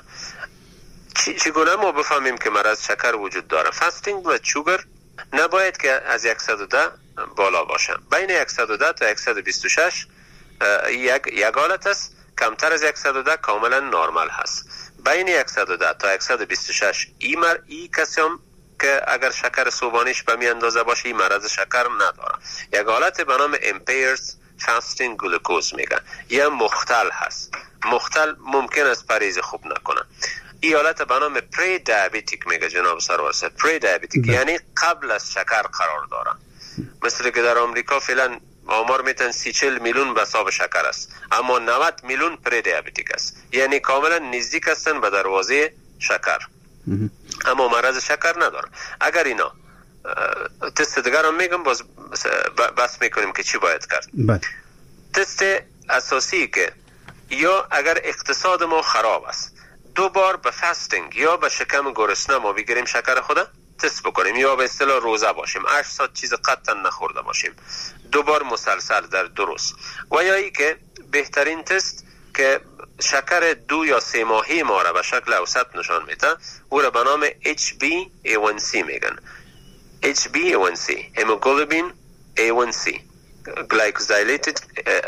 چگونه ما بفهمیم که مرض شکر وجود داره؟ فاستینگ بلاد شوگر نباید که از 110 بالا باشه. بین 110 تا 126 یک حالت است، کمتر از 110 کاملا نرمال هست. بین 110 تا 126 ای کسی هم که اگر شکر صبحانیش به می اندازه باشه این مرض شکر نداره. یک حالت به نام impaired fasting glucose میگن، یه مختل هست. مختل ممکن است پرهیز خوب نکنه. این حالت به نام پری دیابتیک میگه جناب سرور صاحب. پری دیابتیک یعنی قبل از شکر قرار داره. مثل که در آمریکا فعلا آمار میتن 30-40 میلیون به حساب شکر است، اما 90 میلیون پری دیابتیک است، یعنی کاملا نزدیک هستن به دروازه شکر اما مرض شکر نداره. اگر اینا تست دیگر هم میگم باز بس میکنیم که چی باید کرد. تست اساسی که یا اگر اقتصاد ما خراب است 2 بار به فاستینگ یا به شکم گرسنه ما بگیریم شکر خود تست بکنیم یا به اصطلاح روزه باشیم 8 ساعت چیز قطعا نخورده باشیم 2 بار مسلسل در 2 روز. و یا ای که بهترین تست که شکر 2 یا 3 ماهی ما را به شکل اوسط نشان میده او را به نام HbA1c میگن. HbA1c hemoglobin A1c glycosylated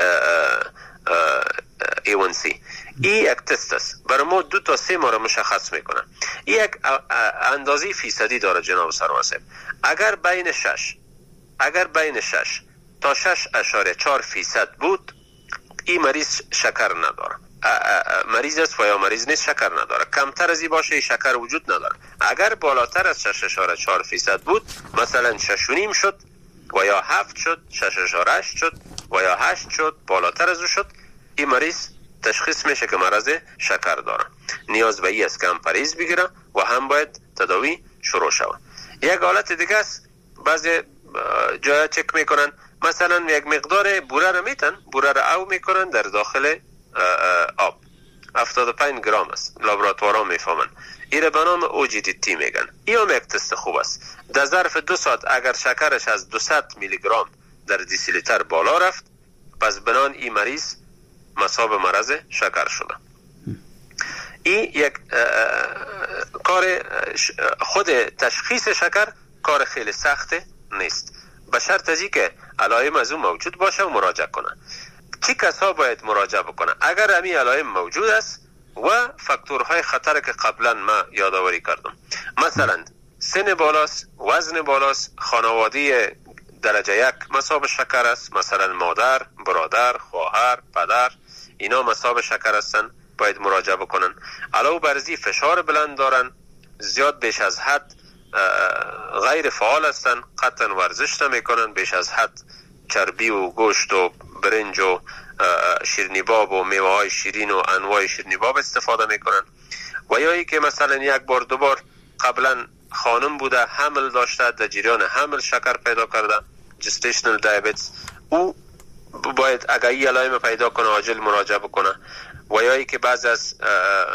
A1c. این یک تست است، برای ما 2 تا 3 ماه را مشخص میکنه. این یک اندازه فیصدی داره جناب سرور صاحب. اگر بین 6 تا 6.4% بود این مریض شکر نداره. مریض است و یا مریض نیست شکر نداره. کمتر از این باشه این شکر وجود نداره. اگر بالاتر از 6.4% بود مثلا 6.5 شد و یا 7 شد، 6.8 شد و یا 8 شد، بالاتر از او شد، این مریض تشخیص میشه که مرض شکر داره. نیاز به این است که هم پرهیز بگیره و هم باید تداوی شروع شود. یک حالت دیگه است، بعضی جای چک میکنن مثلا یک مقدار بوره رو بوره رو او میکنن در داخل آب 75 گرم است. لابراتوارها میفهمن این به نام OGTT میگن. این هم یک تست خوب است. در ظرف 2 ساعت اگر شکرش از 200 میلی گرم در دیسیلیتر بالا رفت پس بنان این مریض مصاب مرض شکر شده. این یک کار خود تشخیص شکر کار خیلی سخت نیست، به شرط از که علائم از اون موجود باشه و مراجعه کنه. چی کسا باید مراجعه بکنه؟ اگر همین علائم موجود است و فاکتورهای خطر که قبلا ما یادآوری کردم، مثلا سن بالاست، وزن بالاست، خانواده درجه 1 مصاب شکر است، مثلا مادر، برادر، خواهر، پدر، اینا مصاب شکر هستن، باید مراجعه بکنن. علاوه بر ذی فشار بلند دارن، زیاد بیش از حد غیر فعال هستن، قطعا ورزش نمیکنن، بیش از حد چربی و گوشت و برنج و شیرینیباب و میوه های شیرین و انواع شیرینیباب استفاده میکنن. و یا ای که مثلا 1 بار 2 بار قبلا خانم بوده، حمل داشته، در جریان حمل شکر پیدا کرده، جستیشنال دیابتس، او باید اگر این علائم پیدا کنه عاجل مراجعه بکنه. و یا ای که بعض از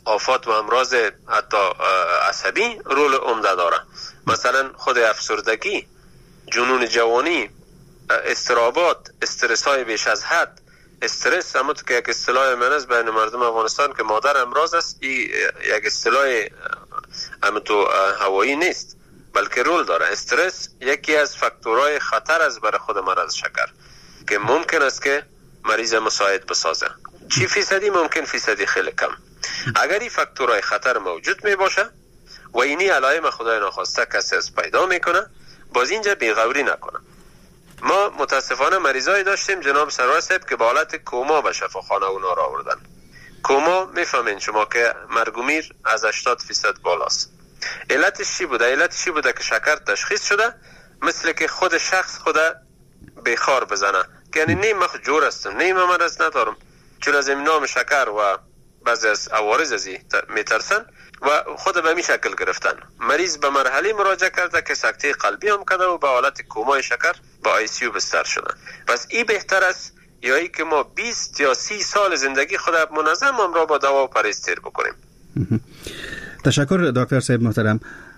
آفات و امراض حتی عصبی رول عمده داره. مثلا خود افسردگی، جنون جوانی، اضطرابات، استرس های بیش از حد. استرس همون که یک اصطلاح من است بین مردم افغانستان که مادر امراض است، این یک اصطلاح همون تو هوایی نیست بلکه رول داره. استرس یکی از فاکتورهای خطر است برای خود مرض شکر که ممکن است که مریض مساعد بسازه. چی فیصدی؟ ممکن فیصدی خیلی کم. اگر این فاکتورهای خطر موجود می باشه و اینی علائم خدای ناخواسته کسی از پیدا میکنه، باز اینجا بیغوری نکنه. ما متاسفانه مریضایی داشتیم جناب سرور صاحب که با حالت کوما به شفاخانه اونا را آوردن. کوما میفهمین شما که مرگ و میر از 80% بالاست. علتش چی بوده؟ علتش چی بوده که شکر تشخیص شده، مثل که خود شخص خدا بخار بزنه که یعنی نیم من جور هستم، نیم من مرض ندارم، چون از نام شکر و بعضی از عوارض ازی میترسن و خود به می شکل گرفتن. مریض به مرحله مراجعه کرده که سکته قلبی هم کرده و به حالت کومای شکر با آی سی یو بستر شده. پس این بهتر است یا ای که ما 20 یا 30 سال زندگی خود منظم هم را با دوا و پرهیز تیر بکنیم. تشکر دکتر صاحب محترم.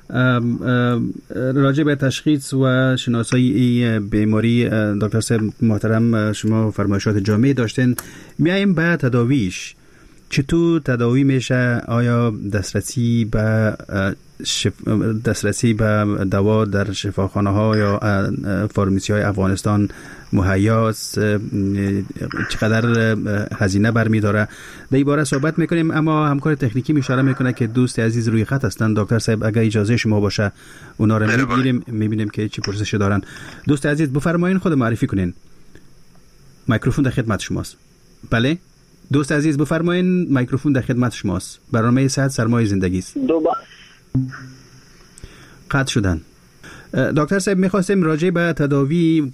راجع به تشخیص و شناسایی بیماری دکتر صاحب محترم شما فرمایشات جامع داشتین. میایم به تداویش. چطور تداوی میشه؟ آیا دسترسی به دوا در شفاخانه ها یا فارمسی های افغانستان مهیاست؟ چقدر هزینه برمی داره؟ در این باره صحبت میکنیم، اما همکار تکنیکی اشاره میکنه که دوست عزیز روی خط هستند. دکتر صاحب اگر اجازه شما باشه اونا رو میگیریم، میبینیم که چی پرسش دارن. دوست عزیز بفرمایین، خود معرفی کنین. میکروفون در خدمت شماست. بله دوست عزیز بفرمایین، میکروفون در خدمت شماست. برنامه صحت سرمایه زندگی است. قطع شدن. دکتر صاحب میخواستیم راجع به تداوی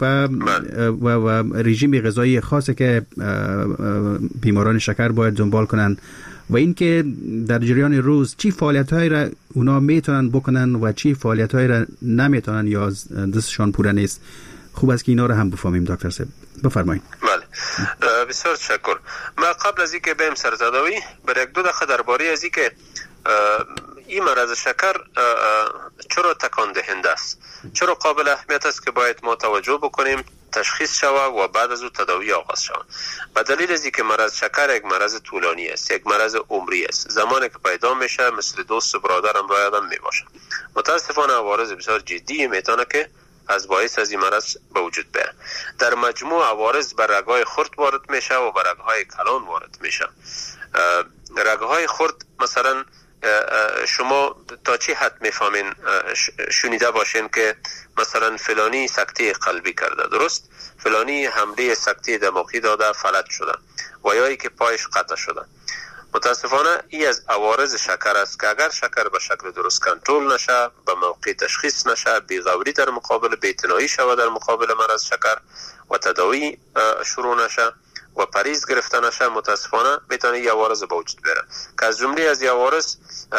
و رژیم غذایی خاصی که بیماران شکر باید دنبال کنن و اینکه در جریان روز چی فعالیت‌هایی را اونا میتونن بکنن و چی فعالیت‌هایی را نمیتونن یا دستشان پوره نیست. خوب است که اینا رو هم بفهمیم. دکتر صاحب بفرمایید. بله بسیار تشکر. ما قبل از اینکه بریم سر تداوی برای یک دو دقیقه درباره از اینکه این مرض شکر چرا تکان دهنده است، چرا قابل اهمیت است که باید ما توجه بکنیم تشخیص شود و بعد از او تداوی آغاز شود. به دلیل از اینکه مرض شکر یک مرض طولانی است، یک مرض عمری است. زمانی که پیدا میشه مثل دوست و برادرم را یادم میباشه. متاسفانه عوارض بسیار جدی میتونه که از باعث از این مرض به وجود بیاد. در مجموع عوارض بر رگ‌های خرد وارد میشه و بر رگ‌های کلان وارد میشه. رگ‌های خرد مثلا شما تا چی حد میفهمین شنیده باشین که مثلا فلانی سکته قلبی کرده، درست؟ فلانی حمله سکته دماغی داده فلج شده و یا ای که پایش قطع شده. متاسفانه این از عوارض شکر است که اگر شکر به شکل درست کنترل نشه، به موقع تشخیص نشه، بیغوری در مقابل بی‌اعتنایی شود در مقابل مرض شکر و تداوی شروع نشه و پرهیز گرفته نشه، متاسفانه میتونه این عوارض به وجود بیاره که از جمله از این عوارض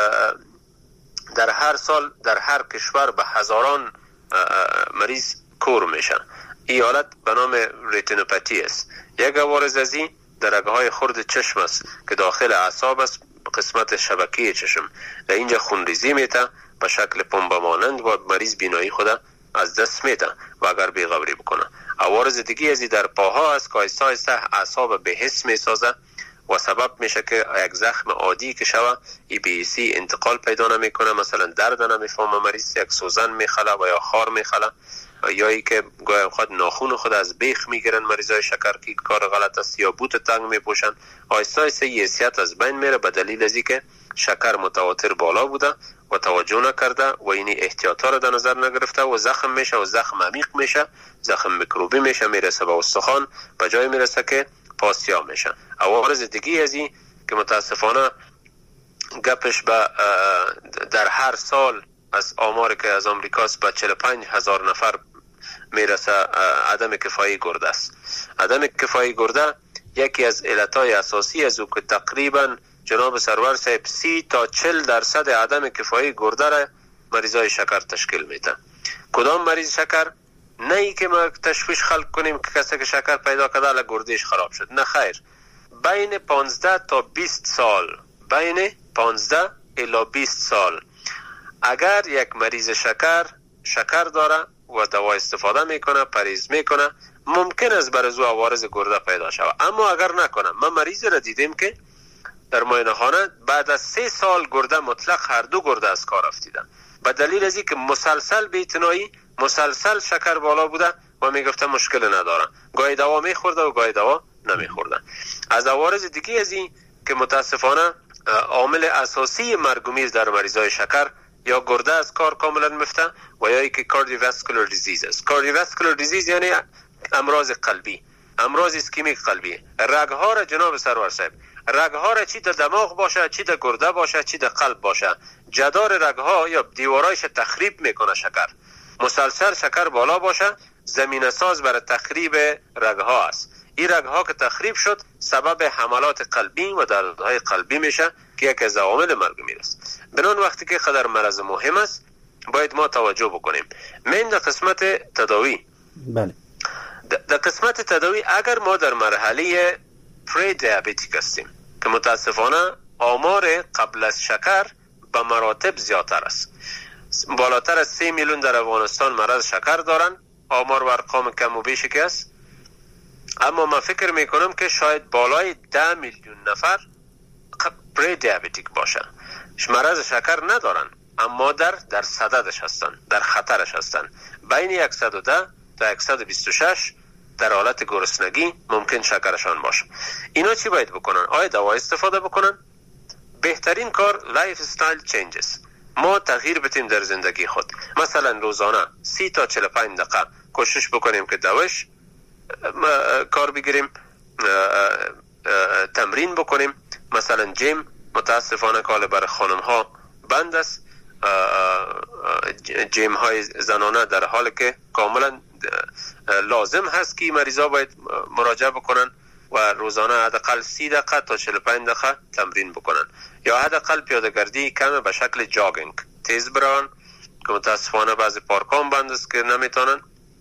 در هر سال در هر کشور به هزاران مریض کور میشن. این حالت به نام ریتینوپاتی است. یک عوارض از این در رگ‌های خرد چشم است که داخل اعصاب است، قسمت شبکه چشم. در اینجا خونریزی میته به شکل پنبه مانند و مریض بینایی خود از دست میته و اگر بیغوری بکنه. عوارض دیگه ازی در پاها است که آهسته آهسته اعصاب به حس میسازه و سبب میشه که یک زخم عادی که شوه ای بی سی انتقال پیدا نمیکنه، مثلا درد نمیفهمه مریض، یک سوزن میخله و یا خار میخله، یا ای که گاهی خود ناخون خود از بیخ میگیرن مریضای شکر که کار غلط است، یا بوت تنگ میپوشن. آهسته آهسته حیثیت از بین میره به دلیل از اینکه شکر متواتر بالا بوده و توجه نکرده و این احتیاطا رو در نظر نگرفته و زخم میشه و زخم عمیق میشه، زخم میکروبی میشه، میرسه به استخوان، به جای میرسه که پاسیا میشه. عوارض دیگه ازی که متاسفانه گپش به در هر سال از آمار که از امریکاست به 45,000 نفر میرسه عدم کفایی گرده است. عدم کفایی گرده یکی از علتهای اساسی از او که تقریبا جناب سرور صاحب 30 تا 40% عدم کفایی گرده را مریضای شکر تشکیل میده. کدام مریض شکر؟ نه ای که ما تشویش خلق کنیم که کسی که شکر پیدا کرده الان گردهش خراب شد، نه خیر. بین 15 تا 20 سال، بین 15 الی 20 سال اگر یک مریض شکر داره و دوا استفاده میکنه، پرهیز میکنه، ممکن است بر از او عوارض گرده پیدا شود. اما اگر نکنه، من مریض را دیدیم که در معاینه خانه بعد از 3 سال گرده مطلق هر دو گرده از کار افتیدن، به دلیل از اینکه مسلسل بی‌اعتنایی، مسلسل شکر بالا بوده و میگفته مشکل ندارن، گاهی دوا میخورده و گاهی دوا نمیخوردن. از عوارض دیگه از این که متاسفانه عامل اساسی مرگ و میر در مریضای شکر یا گرده از کار کاملا میفته و یا اینکه کاردیوواسکولار دیزیز است. کاردیوواسکولار دیزیز یعنی امراض قلبی، امراض اسکمیک قلبی. رگها را جناب سرور صاحب، رگها را چی در دماغ باشه، چی در گرده باشه، چی در قلب باشه، جدار رگها یا دیوارایش تخریب میکنه. شکر مسلسل شکر بالا باشه زمینه ساز برای تخریب رگها است. این رگها که تخریب شد سبب حملات قلبی و دردهای قلبی میشه که یکی از عوامل مرگ و میر است. بنان وقتی که خطر مرض مهم است باید ما توجه بکنیم. من در قسمت تداوی، بله، در قسمت تداوی اگر ما در مرحله پری دیابتیک هستیم که متاسفانه آمار قبل از شکر به مراتب زیادتر است، بالاتر از 3 میلیون در افغانستان مرض شکر دارن، آمار و ارقام کم و بیشی که است. اما من فکر میکنم که شاید بالای 10 میلیون نفر پری دیابتیک باشه، مرض شکر ندارن اما در صددش هستن، در خطرش هستن. بین 110 تا 126 در حالت گرسنگی ممکن شکرشان باشه. اینا چی باید بکنن؟ آیا دوا استفاده بکنن؟ بهترین کار لایف استایل چینجز، ما تغییر بدیم در زندگی خود. مثلا روزانه 30 تا 45 دقیقه کوشش بکنیم که دوش کار بگیریم، تمرین بکنیم. مثلا جیم متاسفانه کال برای خانم ها بند است، جیم های زنانه در حالی که کاملا لازم هست که مریضا باید مراجعه بکنن و روزانه حداقل 30 دقیقه تا 45 دقیقه تمرین بکنن، یا حداقل پیاده‌گردی کم به شکل جاگینگ، تیز بران که متاسفانه بعضی پارکان بند است که نمیتونن،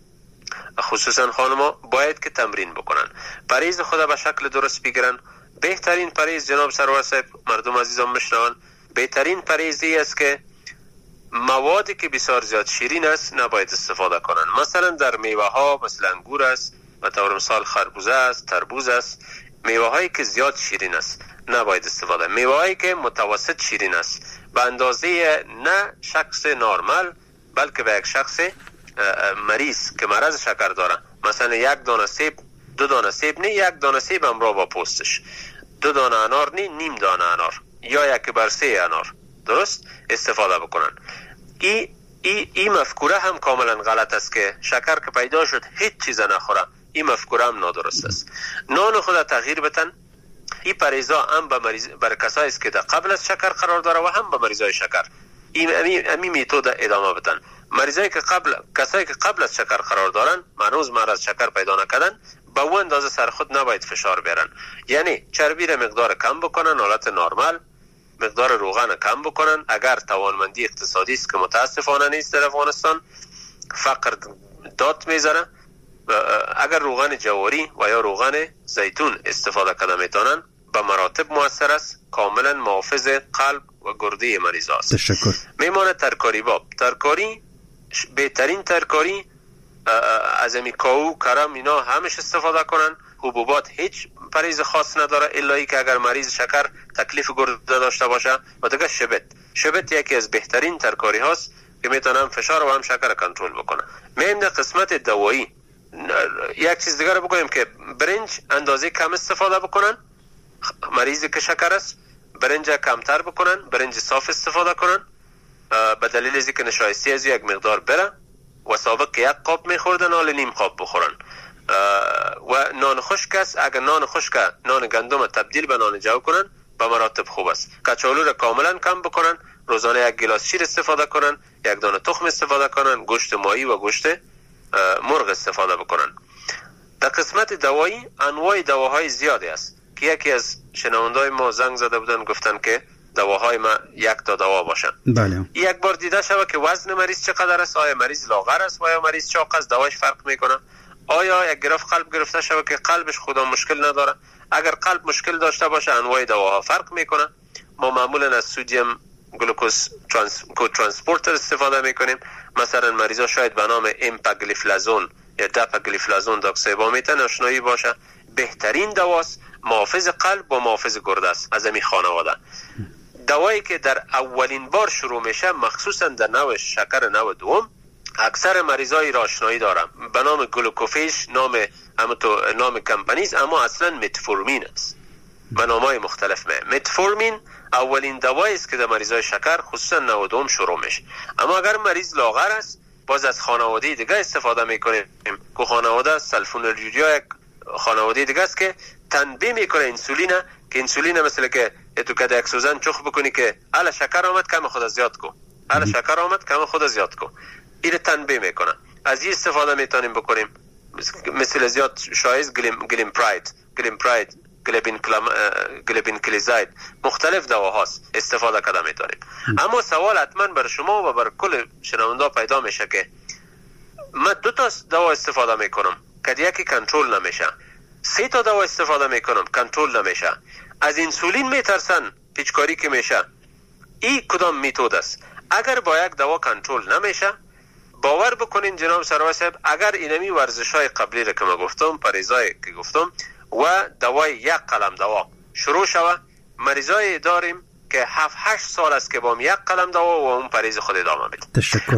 خصوصا خانما باید که تمرین بکنن، پرهیز خود به شکل درست بگیرن. بهترین پرهیز جناب سرور صاحب، مردم عزیزم مشنون، بهترین پرهیزی است که موادی که بسیار زیاد شیرین است نباید استفاده کنن. مثلا در میوه ها مثل انگور است، به طور مثال خربوزه است، تربوز است، میوه هایی که زیاد شیرین است نباید استفاده. میوه هایی که متوسط شیرین است به اندازه نه شخص نرمال بلکه به یک شخص مریض که مرض شکر داره، مثلا 1 دانه سیب، 2 دانه سیب نه، 1 دانه سیب همراه با پوستش، 2 دانه انار نه، نیم دانه انار یا 1 بر 3 انار درست استفاده بکنن. این مفکوره هم کاملا غلط است که شکر که پیدا شد هیچ چیز نخوره. این مفکوره هم نادرست است. نان خود تغییر بدن. این پرهیزا هم برای کسایی است که در قبل از شکر قرار داره و هم به مریضای شکر این میتود ادامه بدن. کسایی که قبل از شکر قرار دارن هنوز مرض شکر پیدا نکردن، به اون اندازه سر خود نباید فشار بیارن. یعنی چربی را مقدار کم بکنن، حالت نرمال، مقدار روغن کم بکنن. اگر توانمندی اقتصادی است که متاسفانه نیست در افغانستان، فقر داد میزنه، اگر روغن جواری و یا روغن زیتون استفاده کرده میتونن به مراتب موثر است، کاملا محافظ قلب و گرده مریض است. تشکر. میمانه ترکاری باب. ترکاری بهترین ترکاری از امی کاو، کرم اینا همش استفاده کنن. حبوبات هیچ پرهیز خاص نداره الا ای که اگر مریض شکر تکلیف گرده داشته باشه. و دیگه شبت یکی از بهترین ترکاری هاست که میتونن فشار و هم شکر کنترل بکنه. میم در قسمت دوایی یک چیز دیگر رو بگویم که برنج اندازه کم استفاده بکنن. مریضی که شکر است برنج کمتر بکنن، برنج صاف استفاده کنن، به دلیل از اینکه نشایستی از یک مقدار بره و سابق 1 قاب میخوردن حال نیم قاب بخورن. و نان خشک است، اگر نان خشک نان گندم تبدیل به نان جو کنن به مراتب خوب است. کچالو را کاملا کم بکنن، روزانه 1 گلاس شیر استفاده کنن، 1 دانه تخم استفاده کنن، گوشت ماهی و گوشت مرغ استفاده بکنن. در قسمت دوایی انواع دواهای زیادی است که یکی از شنوندای ما زنگ زده بودن گفتن که دواهای ما 1 تا دوا باشن. بله. یک بار دیده شود که وزن مریض چقدر است، آیا مریض لاغر است و یا مریض چاق است، دواش فرق میکنه. آیا یک گرفت قلب گرفته شود که قلبش خدا مشکل نداره، اگر قلب مشکل داشته باشه انواع دواها فرق میکنه. ما معمولا از سودیم گلوکوز ترانسپورتر استفاده میکنیم. مثلا مریضا شاید به نام امپاگلیفلازون یا داپاگلیفلازون داکسایبامیتن آشنایی باشه. بهترین دواست، محافظ قلب و محافظ گرده است از این خانواده. دوایی که در اولین بار شروع میشه مخصوصا در نوع شکر نوع دوم اکثر مریضای را آشنایی دارم به نام گلوکوفیش، نام کمپانیز، اما اصلا متفورمین است. به نامای مختلف متفورمین اولین دوایی است که در مریضای شکر خصوصا نوع دوم شروع میشه. اما اگر مریض لاغر است باز از خانواده دیگه استفاده میکنیم که خانواده سلفونیلوژیا یک خانواده دیگه است که تنبیه میکنه انسولین، که انسولین مثل که تو کد اکسوزن چخ بکنی که الا شکر آمد کم خود زیاد کو، الا شکر آمد کم خود زیاد کو، این تنبیه میکنه. از این استفاده میتونیم بکنیم. مثل زیاد شایز گلیم پراید گلیبین کلیزاید، مختلف دواهاست استفاده کرده میتونیم. اما سوال حتما بر شما و بر کل شنونده پیدا میشه که من 2 تا دوا استفاده میکنم که یکی کنترل نمیشه، 3 تا دوا استفاده میکنم کنترل نمیشه، از انسولین میترسن پیچکاری که میشه. این کدام میتود است؟ اگر با یک دوا کنترل نمیشه باور بکنین جناب سرور صاحب، اگر اینمی ورزش‌های قبلی را که من گفتم، پریزای که گفتم و دوای 1 قلم دوا شروع شوه، مریضای داریم که 7-8 سال است که با 1 قلم دوا و اون پریز خود ادامه میده. تشکر.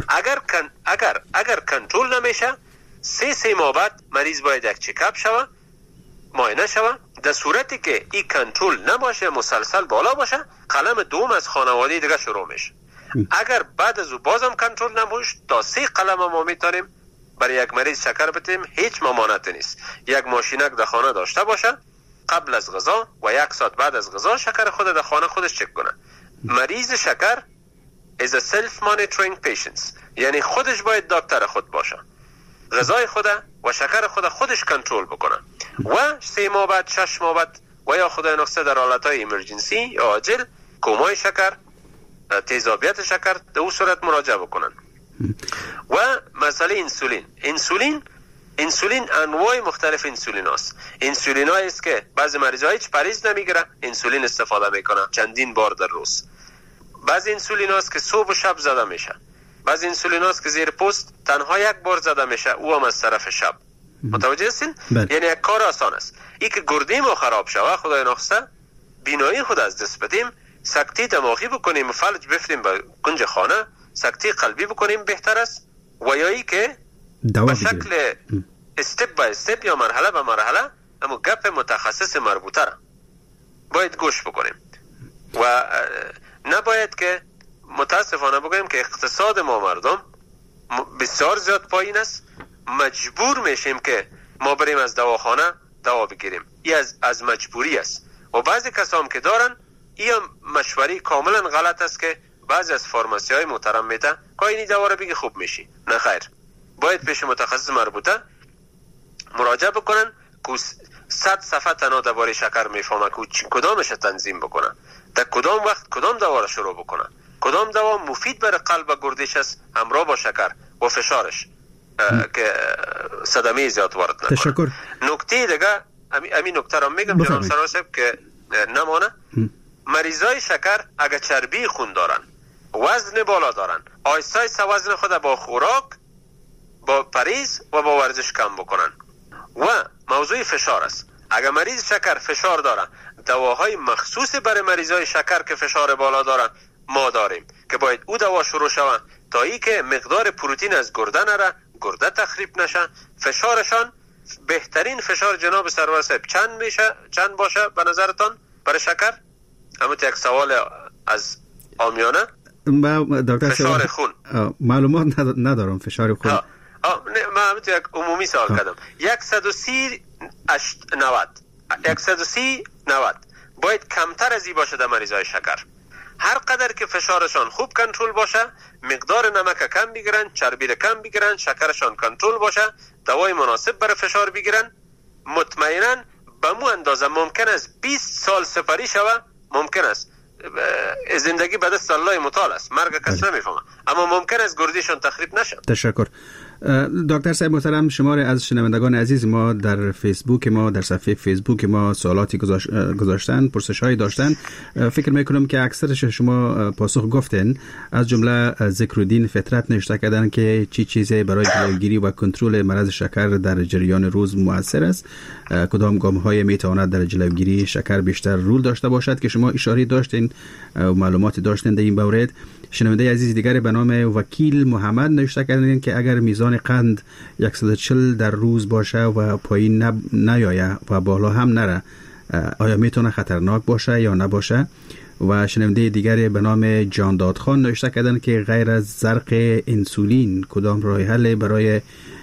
اگر کنترل نمیشه 3 ماه بعد مریض باید یک چکاپ شوه، معاینه شوه. در صورتی که این کنترل نباشه، مسلسل بالا باشه، قلم دوم از خانواده دیگه شروع میشه. اگر بعد از او بازم کنترل نباشه تا 3 قلم ما میتونیم برای یک مریض شکر بتیم، هیچ ممانعتی نیست. یک ماشینک در خانه داشته باشه، قبل از غذا و 1 ساعت بعد از غذا شکر خود در خانه خودش چک کنه. مریض شکر is a self monitoring patient، یعنی خودش باید دکتر خود باشه، غذای خود و شکر خود خودش کنترل بکنه و 3 ماه بعد 6 ماه بعد و یا خدای نخسته در حالتهای ایمرجنسی یا عاجل کومای شکر، تیزابیت شکر در اون صورت مراجعه بکنن. و مسئله انسولین انواع مختلف انسولین است. انسولین هایی است که بعضی مریض ها هیچ پریز نمیگیره، انسولین استفاده میکنه چندین بار در روز. بعضی انسولین هاست که صبح و شب زده میشه، بعضی انسولین هاست که زیر پوست تنها 1 بار زده میشه، او هم از طرف شب. متوجه هستین؟ یعنی یک کار آسان است. این که گرده ما خراب شوه، خدای نخسته بینایی خود از دست بدیم، سکته دماغی بکنیم، فلج بفریم به کنج خانه، سکته قلبی بکنیم بهتر است. و یا ای که به شکل استپ با استپ یا مرحله به مرحله اما گپ متخصص مربوطه را باید گوش بکنیم و نباید که متاسفانه بگویم که اقتصاد ما مردم بسیار زیاد پایین است، مجبور میشیم که ما بریم از دواخانه دوا بگیریم. این از مجبوری است و بعضی کسام که دارن این مشوری کاملا غلط است که بعضی از فارماسی های محترم میده که اینی دوا رو بگی خوب میشی. نه خیر، باید پیش متخصص مربوطه مراجعه بکنن که 100 صفحه تنها درباره شکر میفهمه که کدامش تنظیم بکنه، در کدام وقت کدام دوا رو شروع بکنه، کدام دوا مفید برای قلب و گردش است همراه با شکر و فشارش که صدمه زیاد وارد نکنه. تشکر. نکته دیگه همین نکته رو میگم جناب سرور صاحب که نمانه، مریضای شکر اگه چربی خون دارن، وزن بالا دارن، آیستا وزن خود با خوراک، با پریز و با ورزش کم بکنن. و موضوع فشار است. اگر مریض شکر فشار داره، دواهای مخصوص برای مریضای شکر که فشار بالا دارن ما داریم که باید او دوا شروع شوه تا ای که مقدار پروتئین از گرده نره، گرده تخریب نشه. فشارشان بهترین فشار جناب سرور صاحب چند باشه به نظرتان برای شکر؟ همون یک سوال از عامیانه. فشار خون معلومات ندارم. فشار خون من همون یک عمومی سوال کردم. 130-90 باید کمتر از این باشه در مریضای شکر. هر قدر که فشارشان خوب کنترل باشه، مقدار نمک کم بگیرن، چربی کم بگیرن، شکرشان کنترل باشه، دوای مناسب برای فشار بگیرن، مطمئنا به مو اندازه ممکن است 20 سال سپری شوه. ممکن است زندگی به دست الله متعال است، مرگ کس نمیفهمه، اما ممکن است گردیشان تخریب نشه. تشکر. دکتر صاحب محترم، شما را از شنوندگان عزیز ما در فیسبوک ما، در صفحه فیسبوک ما سوالاتی گذاشتن، پرسش‌هایی داشتن. فکر میکنم که اکثرش شما پاسخ گفتین. از جمله ذکرالدین فطرت نوشته کردن که چی چیزی برای جلوگیری و کنترل مرض شکر در جریان روز مؤثر است، کدام گام‌های میتواند در جلوگیری شکر بیشتر رول داشته باشد که شما اشاره داشتین و معلوماتی داشتین در این مورد. شنونده عزیز دیگر به نام وکیل محمد نوشته کردن که اگر میزان قند 140 در روز باشه و پایین نیایه و بالا هم نره، آیا میتونه خطرناک باشه یا نباشه؟ و شنونده دیگری به نام جانداد خان نوشته کردن که غیر از زرق انسولین کدام راه حل برای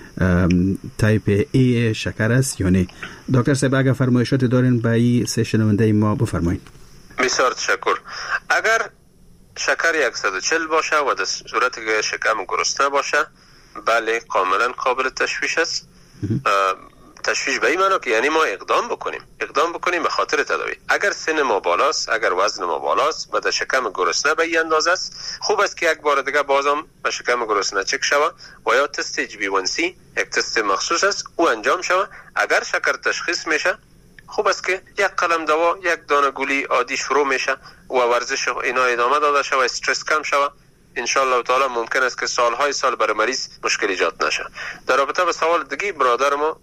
تایپ ای شکر است یا نه؟ دکتر صاحب اگر فرمایشات دارین به این سه شنونده ما بفرمایید. بسیار تشکر. اگر شکر 140 باشه و در صورت که شکم گرسنه باشه، بله کاملا قابل تشویش است. تشویش به این معنی که یعنی ما اقدام بکنیم به خاطر تداوی. اگر سن ما بالاست، اگر وزن ما بالاست و در شکم گرسنه به این اندازه است، خوب است که یک بار دیگه بازم به شکم گرسنه چک شود و یا تست HbA1c، یک تست مخصوص است، او انجام شود. اگر شکر تشخیص میشه، خوب است که یک قلم دوا، یک دانه گولی عادی شروع میشه و ورزش اینا ادامه داده شود، استرس کم شود. ان شاء الله تعالی ممکن است که سالهای سال برای مریض مشکل ایجاد نشه. در رابطه با سوال دیگه برادر ما،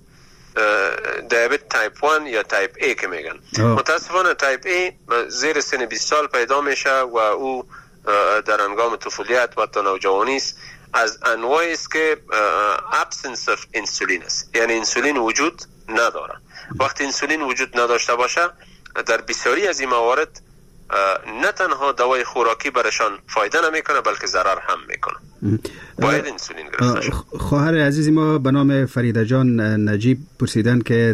دیابت تایپ 1 یا تایپ A که میگن، متاسفانه تایپ A زیر سن 20 سال پیدا میشه و او در هنگام طفولیت و تا نوجوانی است. از انواعی است که absence of insulin است، یعنی انسولین وجود نداره. وقتی انسولین وجود نداشته باشه، در بسیاری از این موارد نه تنها دوای خوراکی برشان فایده نمیکنه بلکه ضرر هم میکنه. باید انسولین گرفته شد. خواهر عزیز ما به نام فریده جان نجیب پرسیدن که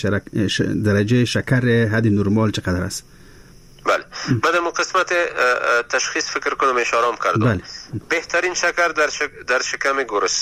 درجه شکر حد نرمال چقدر است؟ بله، بعد از قسمت تشخیص فکر کنم اشاره کردم. بله. بهترین شکر در شکم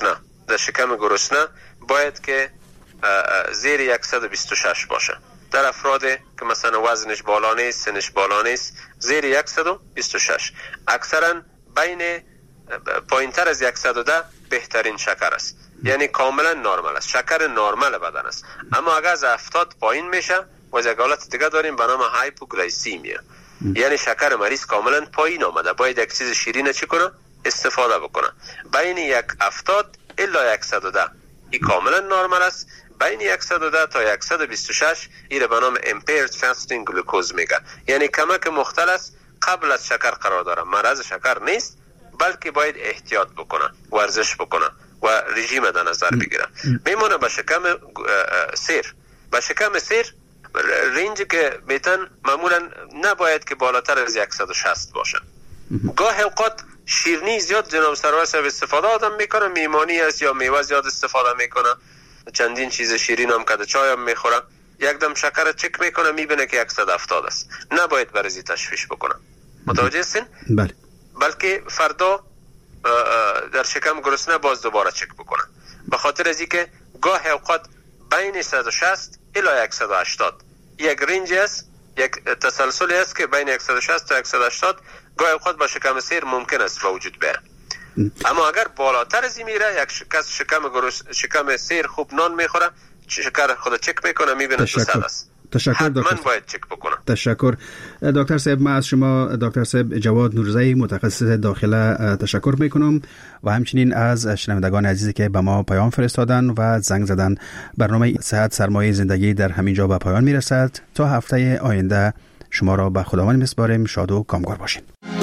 گرسنه باید که زیر 126 باشه. در افرادی که مثلا وزنش بالا نیست، سنش بالا نیست، زیر 126. اکثرا بین پایینتر از 110 بهترین شکر است، یعنی کاملا نرمال است، شکر نرمال بدن است. اما اگر از 70 پایین میشه و از یک حالت دیگه داریم به نام هایپوگلایسیمیا، یعنی شکر مریض کاملا پایین آمده، باید یک چیز شیرین چی کنه؟ استفاده بکنه. بین 170 الی 110 این کاملا نرمال است. بین 110 تا 126 این به نام impaired fasting glucose میگن، یعنی کمک مختل است، قبل از شکر قرار داره. مرض شکر نیست بلکه باید احتیاط بکنه، ورزش بکنه و رژیم در نظر بگیره. میمونه به شکم سیر. به شکم سیر رنج که میتن معمولا نباید که بالاتر از 160 باشه. گاه اوقات شیرینی زیاد جناب سرور صاحب استفاده آدم میکنه، میمانی است یا میوه زیاد استفاده میکنه، چندین چیز شیرین هم کده، چای هم میخوره، یک دم شکر چک میکنه میبینه که 170 است. نباید برزی تشویش بکنه. متوجه هستین؟ بله. بلکه فردا در شکم گرسنه باز دوباره چک بکنه، به خاطر از اینکه گاه اوقات بین 160 الی 180 یک رنج است، یک تسلسلی است که بین 160 تا 180 گاه اوقات با شکم سیر ممکن است به وجود بیاد. اما اگر بالاتر از این میره، یک کس شکم سیر خوب نان میخوره، شکر خود چک میکنه میبینه 200 است. تشکر دکتر. من باید چک بکنم. تشکر دکتر صاحب. ما از شما دکتر صاحب جواد نورزئی متخصص داخله تشکر میکنم و همچنین از شنوندگان عزیزی که به ما پیام فرستادن و زنگ زدن. برنامه صحت سرمایه زندگی در همینجا به پایان میرسد. تا هفته آینده شما را به خداوند میسپاریم. شاد و کامگار باشین.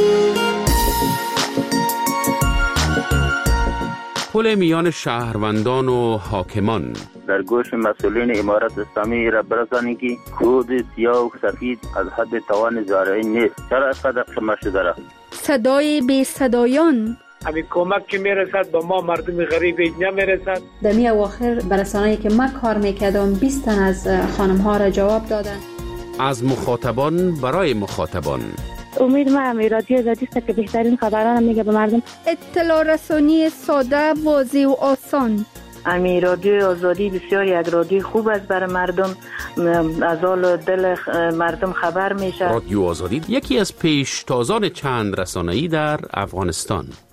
پل میان شهروندان و حاکمان در گوش مسئولین امارت اسلامی را برسانید که کود سیاه و سفید از حد توان زارعی نیست. چرا اینقدر قمه شده را؟ صدای بی صدایان، همین کمک که میرسد به ما مردم غریب نمیرسد. در می اواخر برسانه‌ای که من کار میکردم 20 تن از خانم ها را جواب دادن. از مخاطبان برای مخاطبان. امید ما رادیو آزادی است که بهترین خبران میگه به مردم. اطلاع رسانی ساده، واضح و آسان. رادیو آزادی بسیار یک رادیو خوب است برای مردم، از حال دل مردم خبر میشه. رادیو آزادی یکی از پیشتازان چند رسانه‌ای در افغانستان.